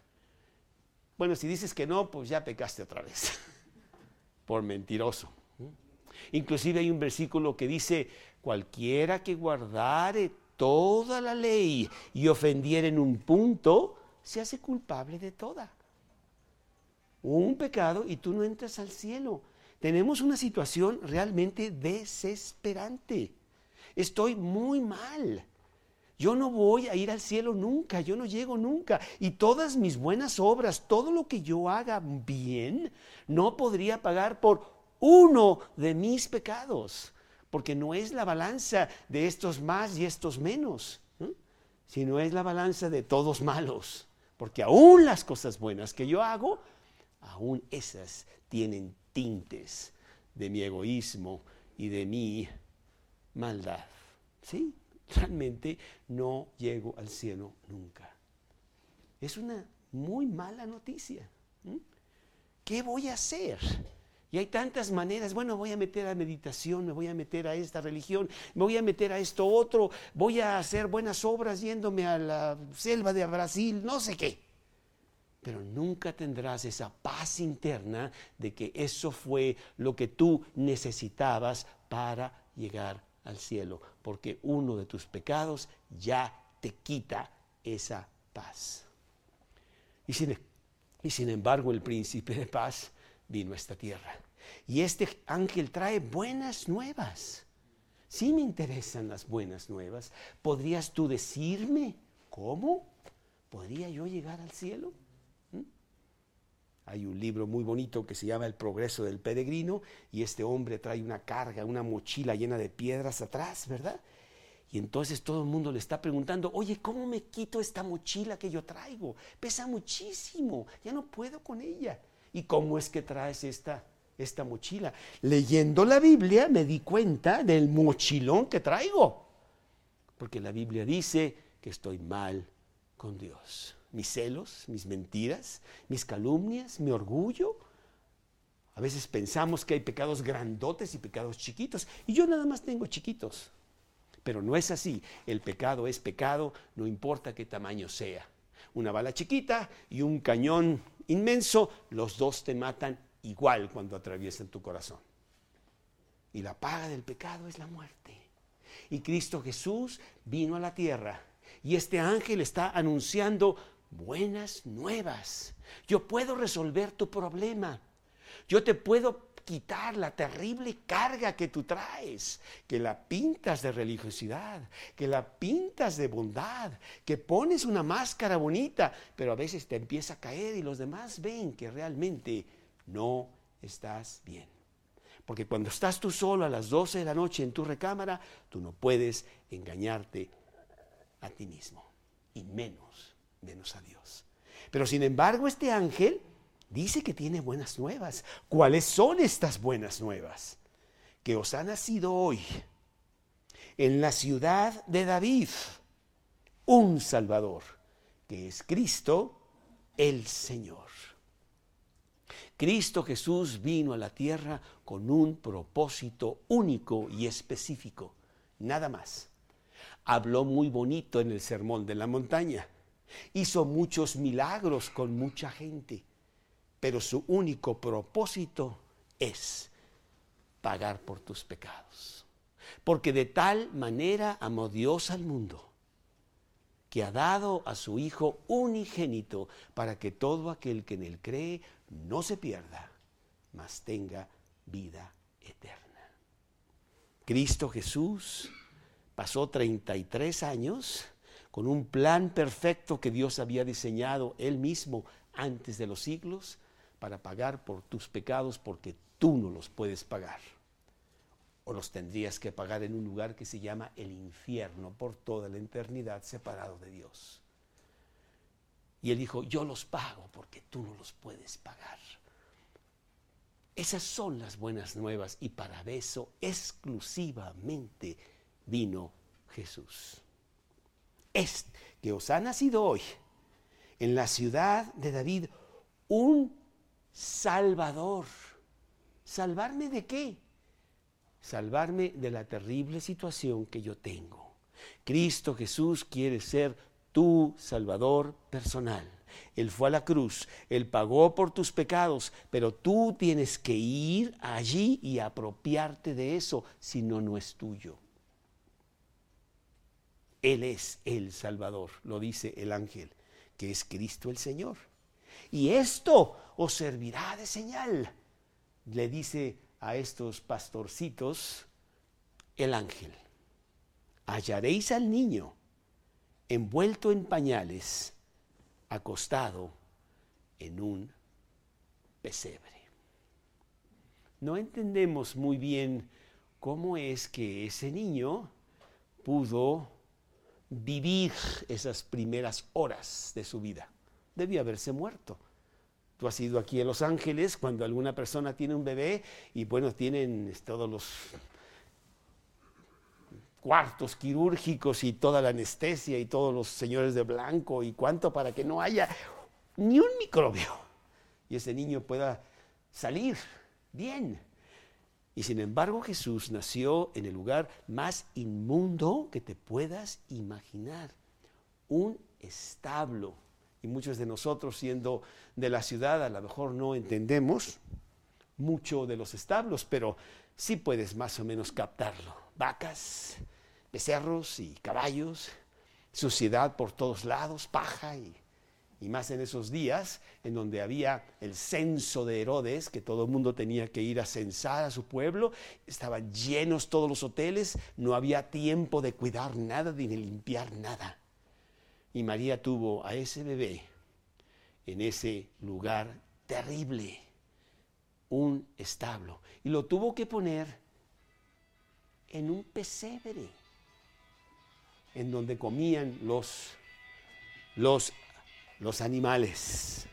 Bueno, si dices que no, pues ya pecaste otra vez, por mentiroso. Inclusive hay un versículo que dice, cualquiera que guardare toda la ley y ofendiera en un punto, se hace culpable de toda. Un pecado y tú no entras al cielo. Tenemos una situación realmente desesperante. Estoy muy mal. Yo no voy a ir al cielo nunca, yo no llego nunca. Y todas mis buenas obras, todo lo que yo haga bien, no podría pagar por uno de mis pecados. Porque no es la balanza de estos más y estos menos, sino es la balanza de todos malos. Porque aún las cosas buenas que yo hago, aún esas tienen tintes de mi egoísmo y de mi maldad. ¿Sí? Realmente no llego al cielo nunca. Es una muy mala noticia. ¿Qué voy a hacer? Y hay tantas maneras. Bueno, voy a meter a meditación, me voy a meter a esta religión, me voy a meter a esto otro, voy a hacer buenas obras yéndome a la selva de Brasil, no sé qué. Pero nunca tendrás esa paz interna de que eso fue lo que tú necesitabas para llegar al cielo, porque uno de tus pecados ya te quita esa paz. Y sin embargo, el príncipe de paz vino a esta tierra. Y este ángel trae buenas nuevas. Sí me interesan las buenas nuevas. ¿Podrías tú decirme cómo podría yo llegar al cielo? Hay un libro muy bonito que se llama El progreso del peregrino, y este hombre trae una carga, una mochila llena de piedras atrás, ¿verdad? Y entonces todo el mundo le está preguntando, oye, ¿cómo me quito esta mochila que yo traigo? Pesa muchísimo, ya no puedo con ella. ¿Y cómo es que traes esta mochila? Leyendo la Biblia me di cuenta del mochilón que traigo. Porque la Biblia dice que estoy mal con Dios. Mis celos, mis mentiras, mis calumnias, mi orgullo A veces pensamos que hay pecados grandotes y pecados chiquitos, y yo nada más tengo chiquitos. Pero no es así. El pecado es pecado, no importa qué tamaño sea. Una bala chiquita y un cañón inmenso, los dos te matan igual cuando atraviesan tu corazón. Y la paga del pecado es la muerte. Y Cristo Jesús vino a la tierra y este ángel está anunciando buenas nuevas. Yo puedo resolver tu problema. Yo te puedo quitar la terrible carga que tú traes, que la pintas de religiosidad, que la pintas de bondad, que pones una máscara bonita, pero a veces te empieza a caer y los demás ven que realmente no estás bien. Porque cuando estás tú solo a las 12 de la noche en tu recámara, tú no puedes engañarte a ti mismo, y menos a Dios. Pero sin embargo, este ángel dice que tiene buenas nuevas. ¿Cuáles son estas buenas nuevas? Que os ha nacido hoy en la ciudad de David un Salvador, que es Cristo el Señor. Cristo Jesús vino a la tierra con un propósito único y específico, nada más. Habló muy bonito en el Sermón de la Montaña, hizo muchos milagros con mucha gente, pero su único propósito es pagar por tus pecados. Porque de tal manera amó Dios al mundo, que ha dado a su Hijo unigénito para que todo aquel que en él cree no se pierda, mas tenga vida eterna. Cristo Jesús pasó 33 años con un plan perfecto que Dios había diseñado él mismo antes de los siglos para pagar por tus pecados, porque tú no los puedes pagar. O los tendrías que pagar en un lugar que se llama el infierno por toda la eternidad, separado de Dios. Y él dijo, yo los pago porque tú no los puedes pagar. Esas son las buenas nuevas y para eso exclusivamente vino Jesús. Es que os ha nacido hoy en la ciudad de David un Salvador. ¿Salvarme de qué? Salvarme de la terrible situación que yo tengo. Cristo Jesús quiere ser tu Salvador personal. Él fue a la cruz, Él pagó por tus pecados, pero tú tienes que ir allí y apropiarte de eso, si no, no es tuyo. Él es el Salvador, lo dice el ángel, que es Cristo el Señor. Y esto os servirá de señal, le dice a estos pastorcitos el ángel. Hallaréis al niño envuelto en pañales, acostado en un pesebre. No entendemos muy bien cómo es que ese niño pudo vivir esas primeras horas de su vida. Debió haberse muerto. Tú has ido aquí a Los Ángeles cuando alguna persona tiene un bebé y bueno, tienen todos los cuartos quirúrgicos y toda la anestesia y todos los señores de blanco y cuánto para que no haya ni un microbio y ese niño pueda salir bien. Y sin embargo Jesús nació en el lugar más inmundo que te puedas imaginar, un establo. Y muchos de nosotros, siendo de la ciudad, a lo mejor no entendemos mucho de los establos, pero sí puedes más o menos captarlo. Vacas, becerros y caballos, suciedad por todos lados, paja y más en esos días en donde había el censo de Herodes, que todo el mundo tenía que ir a censar a su pueblo, estaban llenos todos los hoteles, no había tiempo de cuidar nada ni de limpiar nada. Y María tuvo a ese bebé en ese lugar terrible, un establo, y lo tuvo que poner en un pesebre, en donde comían los animales.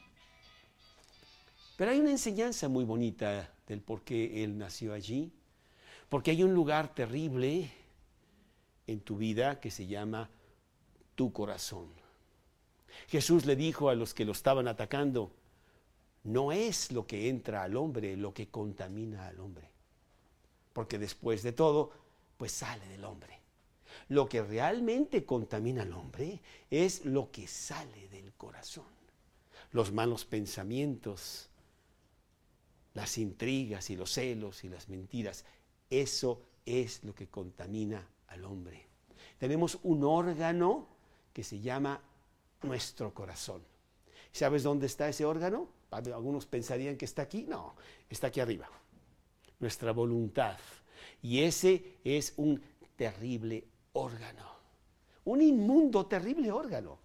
Pero hay una enseñanza muy bonita del por qué él nació allí, porque hay un lugar terrible en tu vida que se llama tu corazón. Jesús le dijo a los que lo estaban atacando, no es lo que entra al hombre lo que contamina al hombre. Porque después de todo, pues sale del hombre. Lo que realmente contamina al hombre es lo que sale del corazón. Los malos pensamientos, las intrigas y los celos y las mentiras. Eso es lo que contamina al hombre. Tenemos un órgano que se llama nuestro corazón. ¿Sabes dónde está ese órgano? Algunos pensarían que está aquí. No, está aquí arriba. Nuestra voluntad. Y ese es un terrible órgano. Un inmundo, terrible órgano.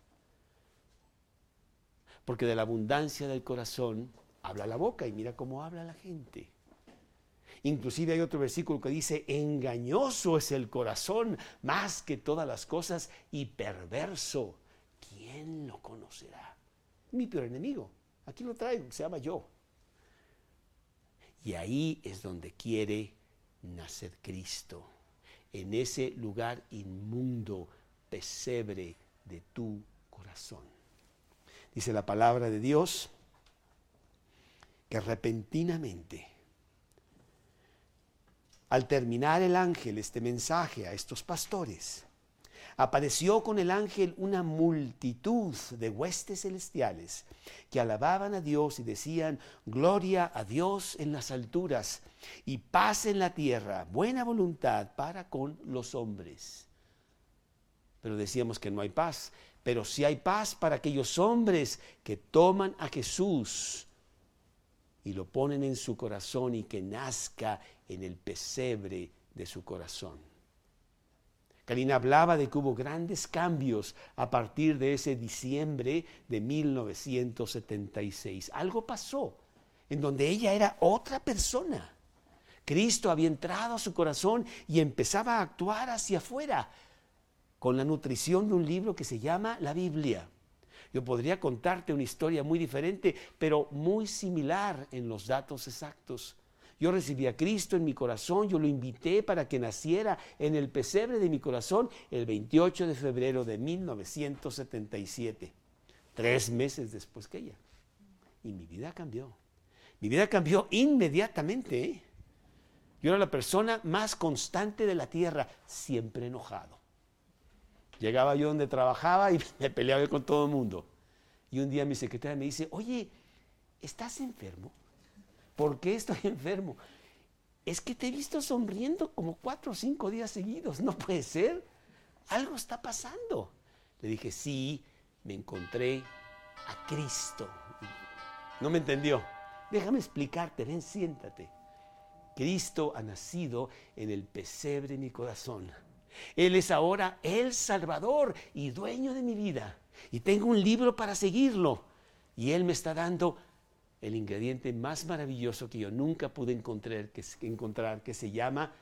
Porque de la abundancia del corazón habla la boca, y mira cómo habla la gente. Inclusive hay otro versículo que dice, engañoso es el corazón más que todas las cosas y perverso. ¿Quién lo conocerá? Mi peor enemigo. Aquí lo traigo, se llama yo. Y ahí es donde quiere nacer Cristo. En ese lugar inmundo, pesebre de tu corazón. Dice la palabra de Dios que repentinamente, al terminar el ángel este mensaje a estos pastores, apareció con el ángel una multitud de huestes celestiales que alababan a Dios y decían, gloria a Dios en las alturas y paz en la tierra, buena voluntad para con los hombres. Pero decíamos que no hay paz, pero sí hay paz para aquellos hombres que toman a Jesús y lo ponen en su corazón y que nazca en el pesebre de su corazón. Karina hablaba de que hubo grandes cambios a partir de ese diciembre de 1976. Algo pasó en donde ella era otra persona. Cristo había entrado a su corazón y empezaba a actuar hacia afuera con la nutrición de un libro que se llama la Biblia. Yo podría contarte una historia muy diferente, pero muy similar en los datos exactos. Yo recibí a Cristo en mi corazón, yo lo invité para que naciera en el pesebre de mi corazón el 28 de febrero de 1977, 3 meses después que ella. Y mi vida cambió. Mi vida cambió inmediatamente, ¿eh? Yo era la persona más constante de la tierra, siempre enojado. Llegaba yo donde trabajaba y me peleaba con todo el mundo. Y un día mi secretaria me dice, oye, ¿estás enfermo? ¿Por qué estoy enfermo? Es que te he visto sonriendo como 4 o 5 días seguidos. No puede ser. Algo está pasando. Le dije, sí, me encontré a Cristo. No me entendió. Déjame explicarte, ven, siéntate. Cristo ha nacido en el pesebre de mi corazón. Él es ahora el Salvador y dueño de mi vida. Y tengo un libro para seguirlo. Y Él me está dando el ingrediente más maravilloso que yo nunca pude encontrar, que se llama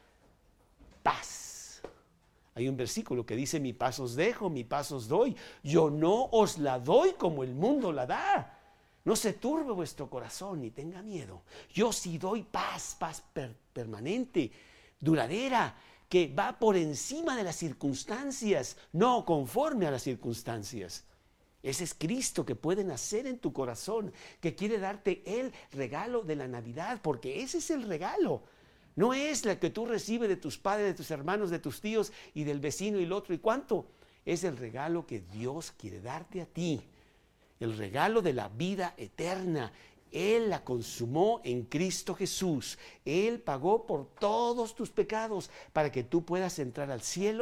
paz. Hay un versículo que dice, mi paz os dejo, mi paz os doy. Yo no os la doy como el mundo la da. No se turbe vuestro corazón ni tenga miedo. Yo sí doy paz, paz permanente, duradera, que va por encima de las circunstancias, no conforme a las circunstancias. Ese es Cristo que puede nacer en tu corazón, que quiere darte el regalo de la Navidad, porque ese es el regalo. No es la que tú recibes de tus padres, de tus hermanos, de tus tíos y del vecino y el otro. ¿Y cuánto? Es el regalo que Dios quiere darte a ti. El regalo de la vida eterna. Él la consumó en Cristo Jesús. Él pagó por todos tus pecados para que tú puedas entrar al cielo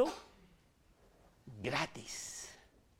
gratis.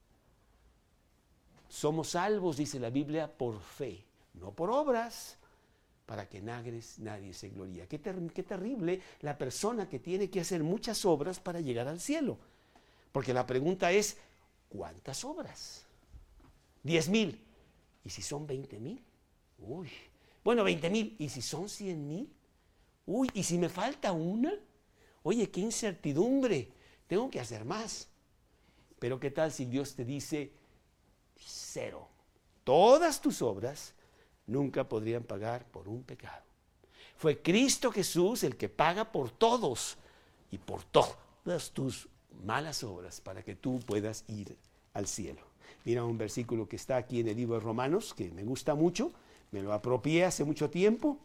Somos salvos, dice la Biblia, por fe, no por obras, para que nadie se gloríe. Qué terrible la persona que tiene que hacer muchas obras para llegar al cielo. Porque la pregunta es, ¿cuántas obras? 10,000. ¿Y si son 20,000? Uy, bueno, 20,000. ¿Y si son 100,000? Uy, ¿y si me falta una? Oye, qué incertidumbre. Tengo que hacer más. Pero ¿qué tal si Dios te dice 0? Todas tus obras nunca podrían pagar por un pecado. Fue Cristo Jesús el que paga por todos y por todas tus malas obras para que tú puedas ir al cielo. Mira un versículo que está aquí en el libro de Romanos, que me gusta mucho, me lo apropié hace mucho tiempo.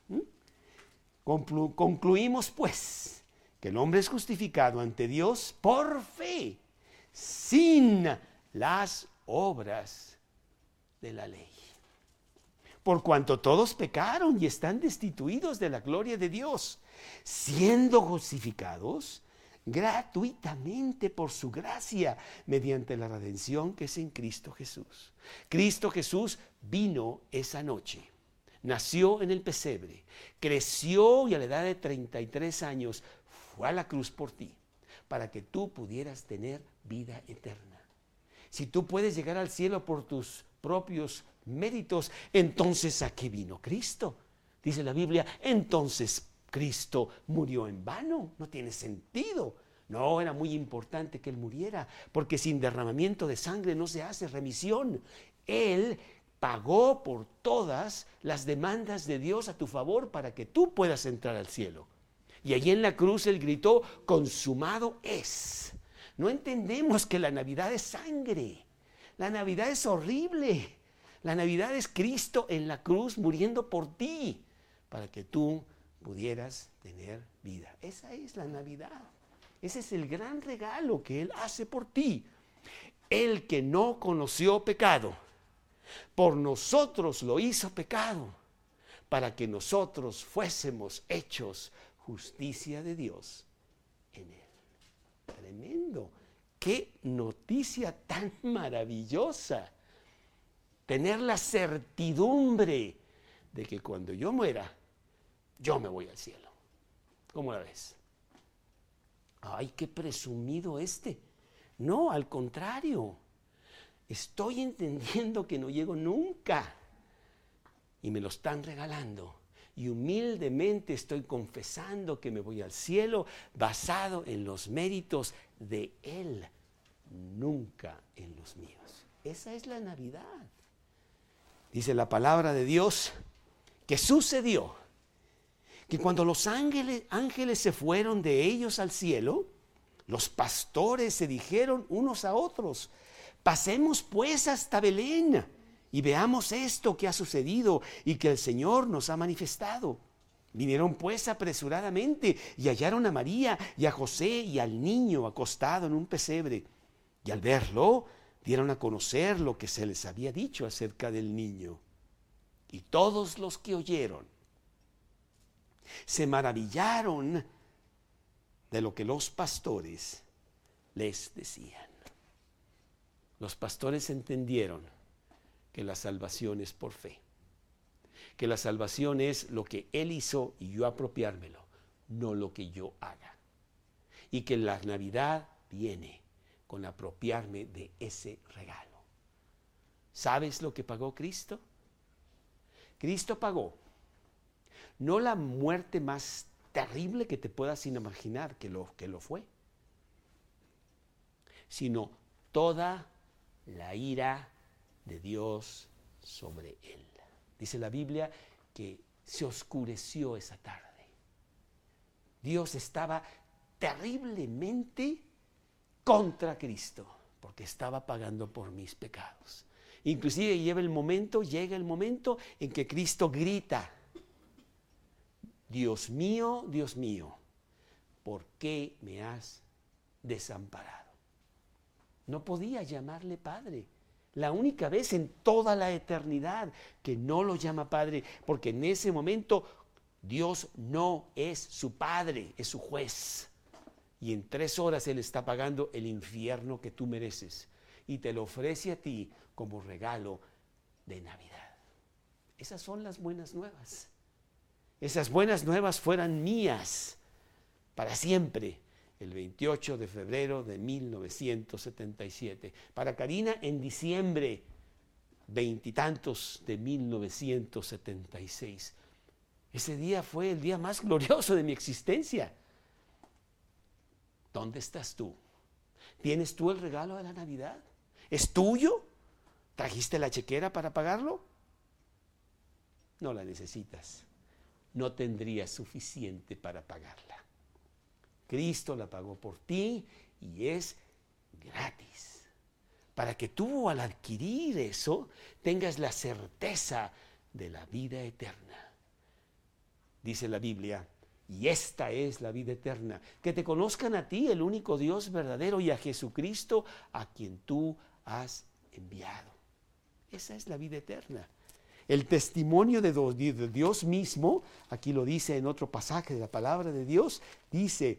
Concluimos pues que el hombre es justificado ante Dios por fe, sin las obras de la ley. Por cuanto todos pecaron y están destituidos de la gloria de Dios, siendo justificados gratuitamente por su gracia, mediante la redención que es en Cristo Jesús. Cristo Jesús vino esa noche, nació en el pesebre, creció y a la edad de 33 años fue a la cruz por ti, para que tú pudieras tener vida eterna. Si tú puedes llegar al cielo por tus propios méritos, entonces ¿a qué vino Cristo? Dice la Biblia, entonces Cristo murió en vano, no tiene sentido. No, era muy importante que Él muriera, porque sin derramamiento de sangre no se hace remisión. Él pagó por todas las demandas de Dios a tu favor para que tú puedas entrar al cielo. Y allí en la cruz Él gritó, consumado es. No entendemos que la Navidad es sangre. La Navidad es horrible. La Navidad es Cristo en la cruz muriendo por ti, para que tú pudieras tener vida. Esa es la Navidad. Ese es el gran regalo que Él hace por ti. El que no conoció pecado, por nosotros lo hizo pecado, para que nosotros fuésemos hechos justicia de Dios en Él. Tremendo. Qué noticia tan maravillosa. Tener la certidumbre de que cuando yo muera, yo me voy al cielo. ¿Cómo la ves? Ay, qué presumido este. No, al contrario. Estoy entendiendo que no llego nunca. Y me lo están regalando. Y humildemente estoy confesando que me voy al cielo basado en los méritos de Él, nunca en los míos. Esa es la Navidad. Dice la palabra de Dios que sucedió que cuando los ángeles se fueron de ellos al cielo, los pastores se dijeron unos a otros, pasemos pues hasta Belén y veamos esto que ha sucedido y que el Señor nos ha manifestado. Vinieron pues apresuradamente y hallaron a María y a José y al niño acostado en un pesebre. Y al verlo, dieron a conocer lo que se les había dicho acerca del niño. Y todos los que oyeron se maravillaron de lo que los pastores les decían. Los pastores entendieron que la salvación es por fe, que la salvación es lo que Él hizo y yo apropiármelo, no lo que yo haga. Y que la Navidad viene con apropiarme de ese regalo. ¿Sabes lo que pagó Cristo? Cristo pagó no la muerte más terrible que te puedas imaginar que lo fue, sino toda la ira de Dios sobre Él. Dice la Biblia que se oscureció esa tarde. Dios estaba terriblemente contra Cristo, porque estaba pagando por mis pecados. Inclusive llega el momento en que Cristo grita, Dios mío, ¿por qué me has desamparado? No podía llamarle Padre. La única vez en toda la eternidad que no lo llama Padre, porque en ese momento Dios no es su Padre, es su juez. Y en 3 horas Él está pagando el infierno que tú mereces. Y te lo ofrece a ti como regalo de Navidad. Esas son las buenas nuevas. Esas buenas nuevas fueran mías para siempre. El 28 de febrero de 1977. Para Karina en diciembre, 20 y tantos de 1976. Ese día fue el día más glorioso de mi existencia. ¿Dónde estás tú? ¿Tienes tú el regalo de la Navidad? ¿Es tuyo? ¿Trajiste la chequera para pagarlo? No la necesitas. No tendrías suficiente para pagarla. Cristo la pagó por ti y es gratis. Para que tú al adquirir eso tengas la certeza de la vida eterna. Dice la Biblia, y esta es la vida eterna, que te conozcan a ti, el único Dios verdadero, y a Jesucristo, a quien tú has enviado. Esa es la vida eterna. El testimonio de Dios mismo, aquí lo dice en otro pasaje de la palabra de Dios, dice,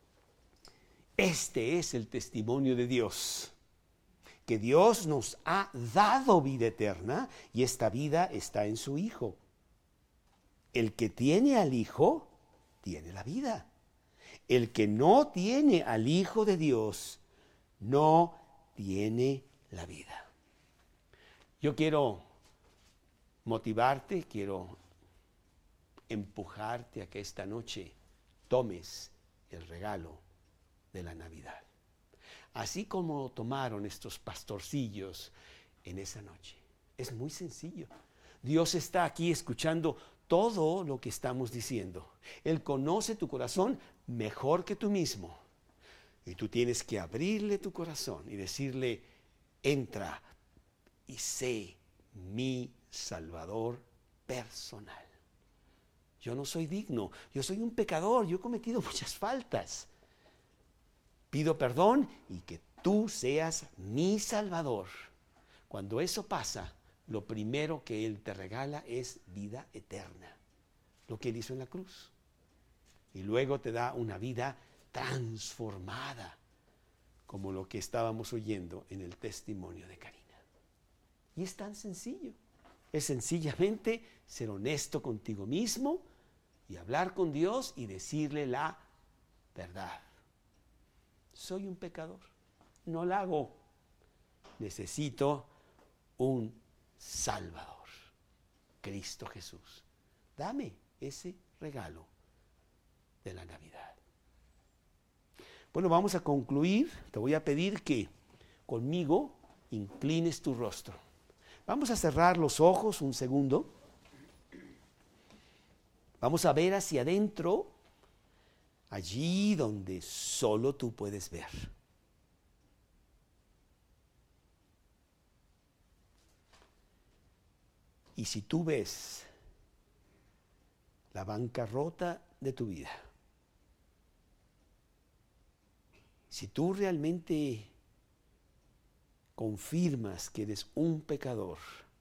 este es el testimonio de Dios, que Dios nos ha dado vida eterna y esta vida está en su Hijo. El que tiene al Hijo, tiene la vida. El que no tiene al Hijo de Dios, no tiene la vida. Yo quiero motivarte, quiero empujarte a que esta noche tomes el regalo de la Navidad. Así como tomaron estos pastorcillos en esa noche. Es muy sencillo. Dios está aquí escuchando todo lo que estamos diciendo. Él conoce tu corazón mejor que tú mismo. Y tú tienes que abrirle tu corazón y decirle, entra y sé mi Salvador personal. Yo no soy digno, yo soy un pecador, yo he cometido muchas faltas. Pido perdón y que tú seas mi Salvador. Cuando eso pasa, lo primero que Él te regala es vida eterna, lo que Él hizo en la cruz. Y luego te da una vida transformada, como lo que estábamos oyendo en el testimonio de Karina. Y es tan sencillo. Es sencillamente ser honesto contigo mismo y hablar con Dios y decirle la verdad. Soy un pecador, no la hago. Necesito un Salvador, Cristo Jesús. Dame ese regalo de la Navidad. Bueno, vamos a concluir. Te voy a pedir que conmigo inclines tu rostro. Vamos a cerrar los ojos un segundo. Vamos a ver hacia adentro, allí donde solo tú puedes ver. Y si tú ves la bancarrota de tu vida, si tú realmente confirmas que eres un pecador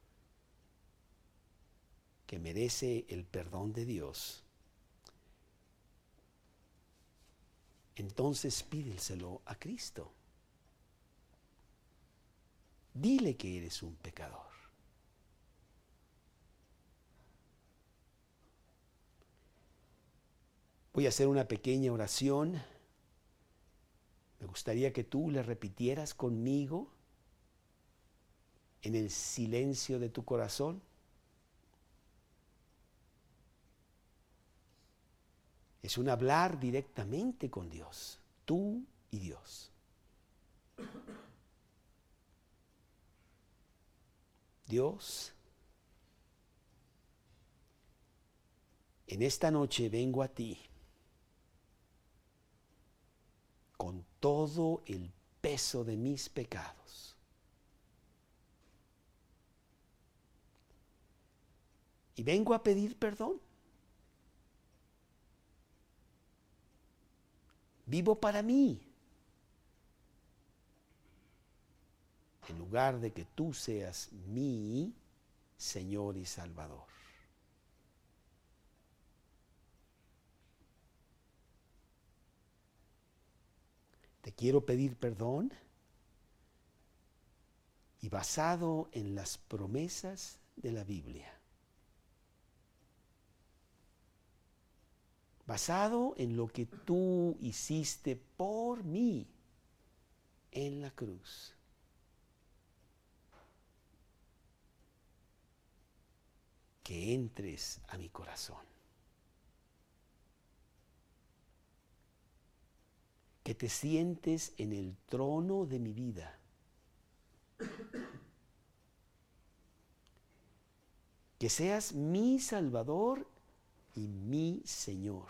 que merece el perdón de Dios, entonces pídeselo a Cristo. Dile que eres un pecador. Voy a hacer una pequeña oración. Me gustaría que tú le repitieras conmigo en el silencio de tu corazón. Es un hablar directamente con Dios, tú y Dios. Dios, en esta noche vengo a ti con todo el peso de mis pecados. Y vengo a pedir perdón. Vivo para mí, en lugar de que tú seas mi Señor y Salvador. Te quiero pedir perdón y basado en las promesas de la Biblia, basado en lo que tú hiciste por mí en la cruz. Que entres a mi corazón. Que te sientes en el trono de mi vida. Que seas mi Salvador y mi Señor.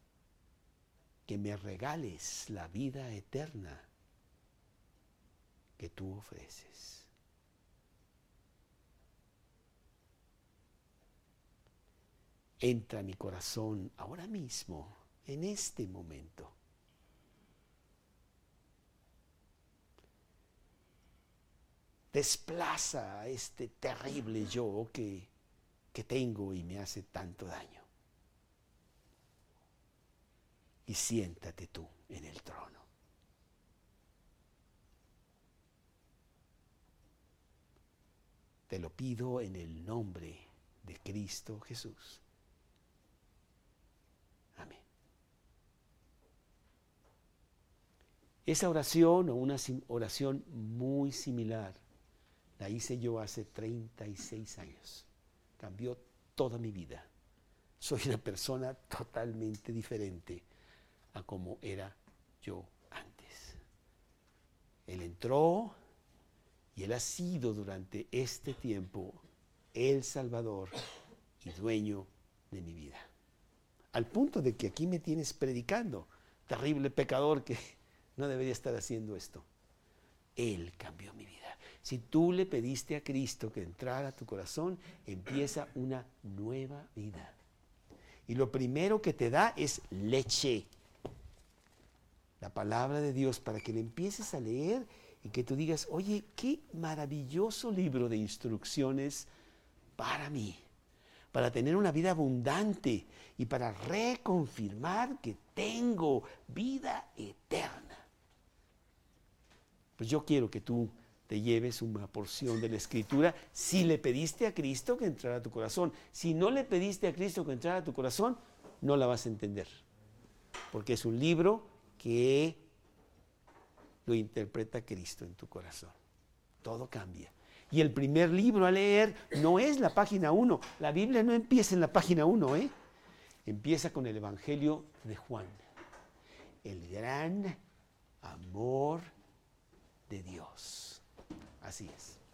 Que me regales la vida eterna que tú ofreces. Entra a mi corazón ahora mismo, en este momento. Desplaza a este terrible yo que tengo y me hace tanto daño. Y siéntate tú en el trono. Te lo pido en el nombre de Cristo Jesús. Amén. Esa oración o una oración muy similar la hice yo hace 36 años. Cambió toda mi vida. Soy una persona totalmente diferente a como era yo antes. Él entró y Él ha sido durante este tiempo el Salvador y dueño de mi vida. Al punto de que aquí me tienes predicando, terrible pecador que no debería estar haciendo esto. Él cambió mi vida. Si tú le pediste a Cristo que entrara a tu corazón, empieza una nueva vida. Y lo primero que te da es leche. La palabra de Dios, para que le empieces a leer y que tú digas, oye, qué maravilloso libro de instrucciones para mí, para tener una vida abundante y para reconfirmar que tengo vida eterna. Pues yo quiero que tú te lleves una porción de la Escritura si le pediste a Cristo que entrara a tu corazón. Si no le pediste a Cristo que entrara a tu corazón, no la vas a entender. Porque es un libro que lo interpreta Cristo en tu corazón. Todo cambia. Y el primer libro a leer no es la página 1. La Biblia no empieza en la página 1, ¿eh? Empieza con el Evangelio de Juan. El gran amor de Dios. Así es.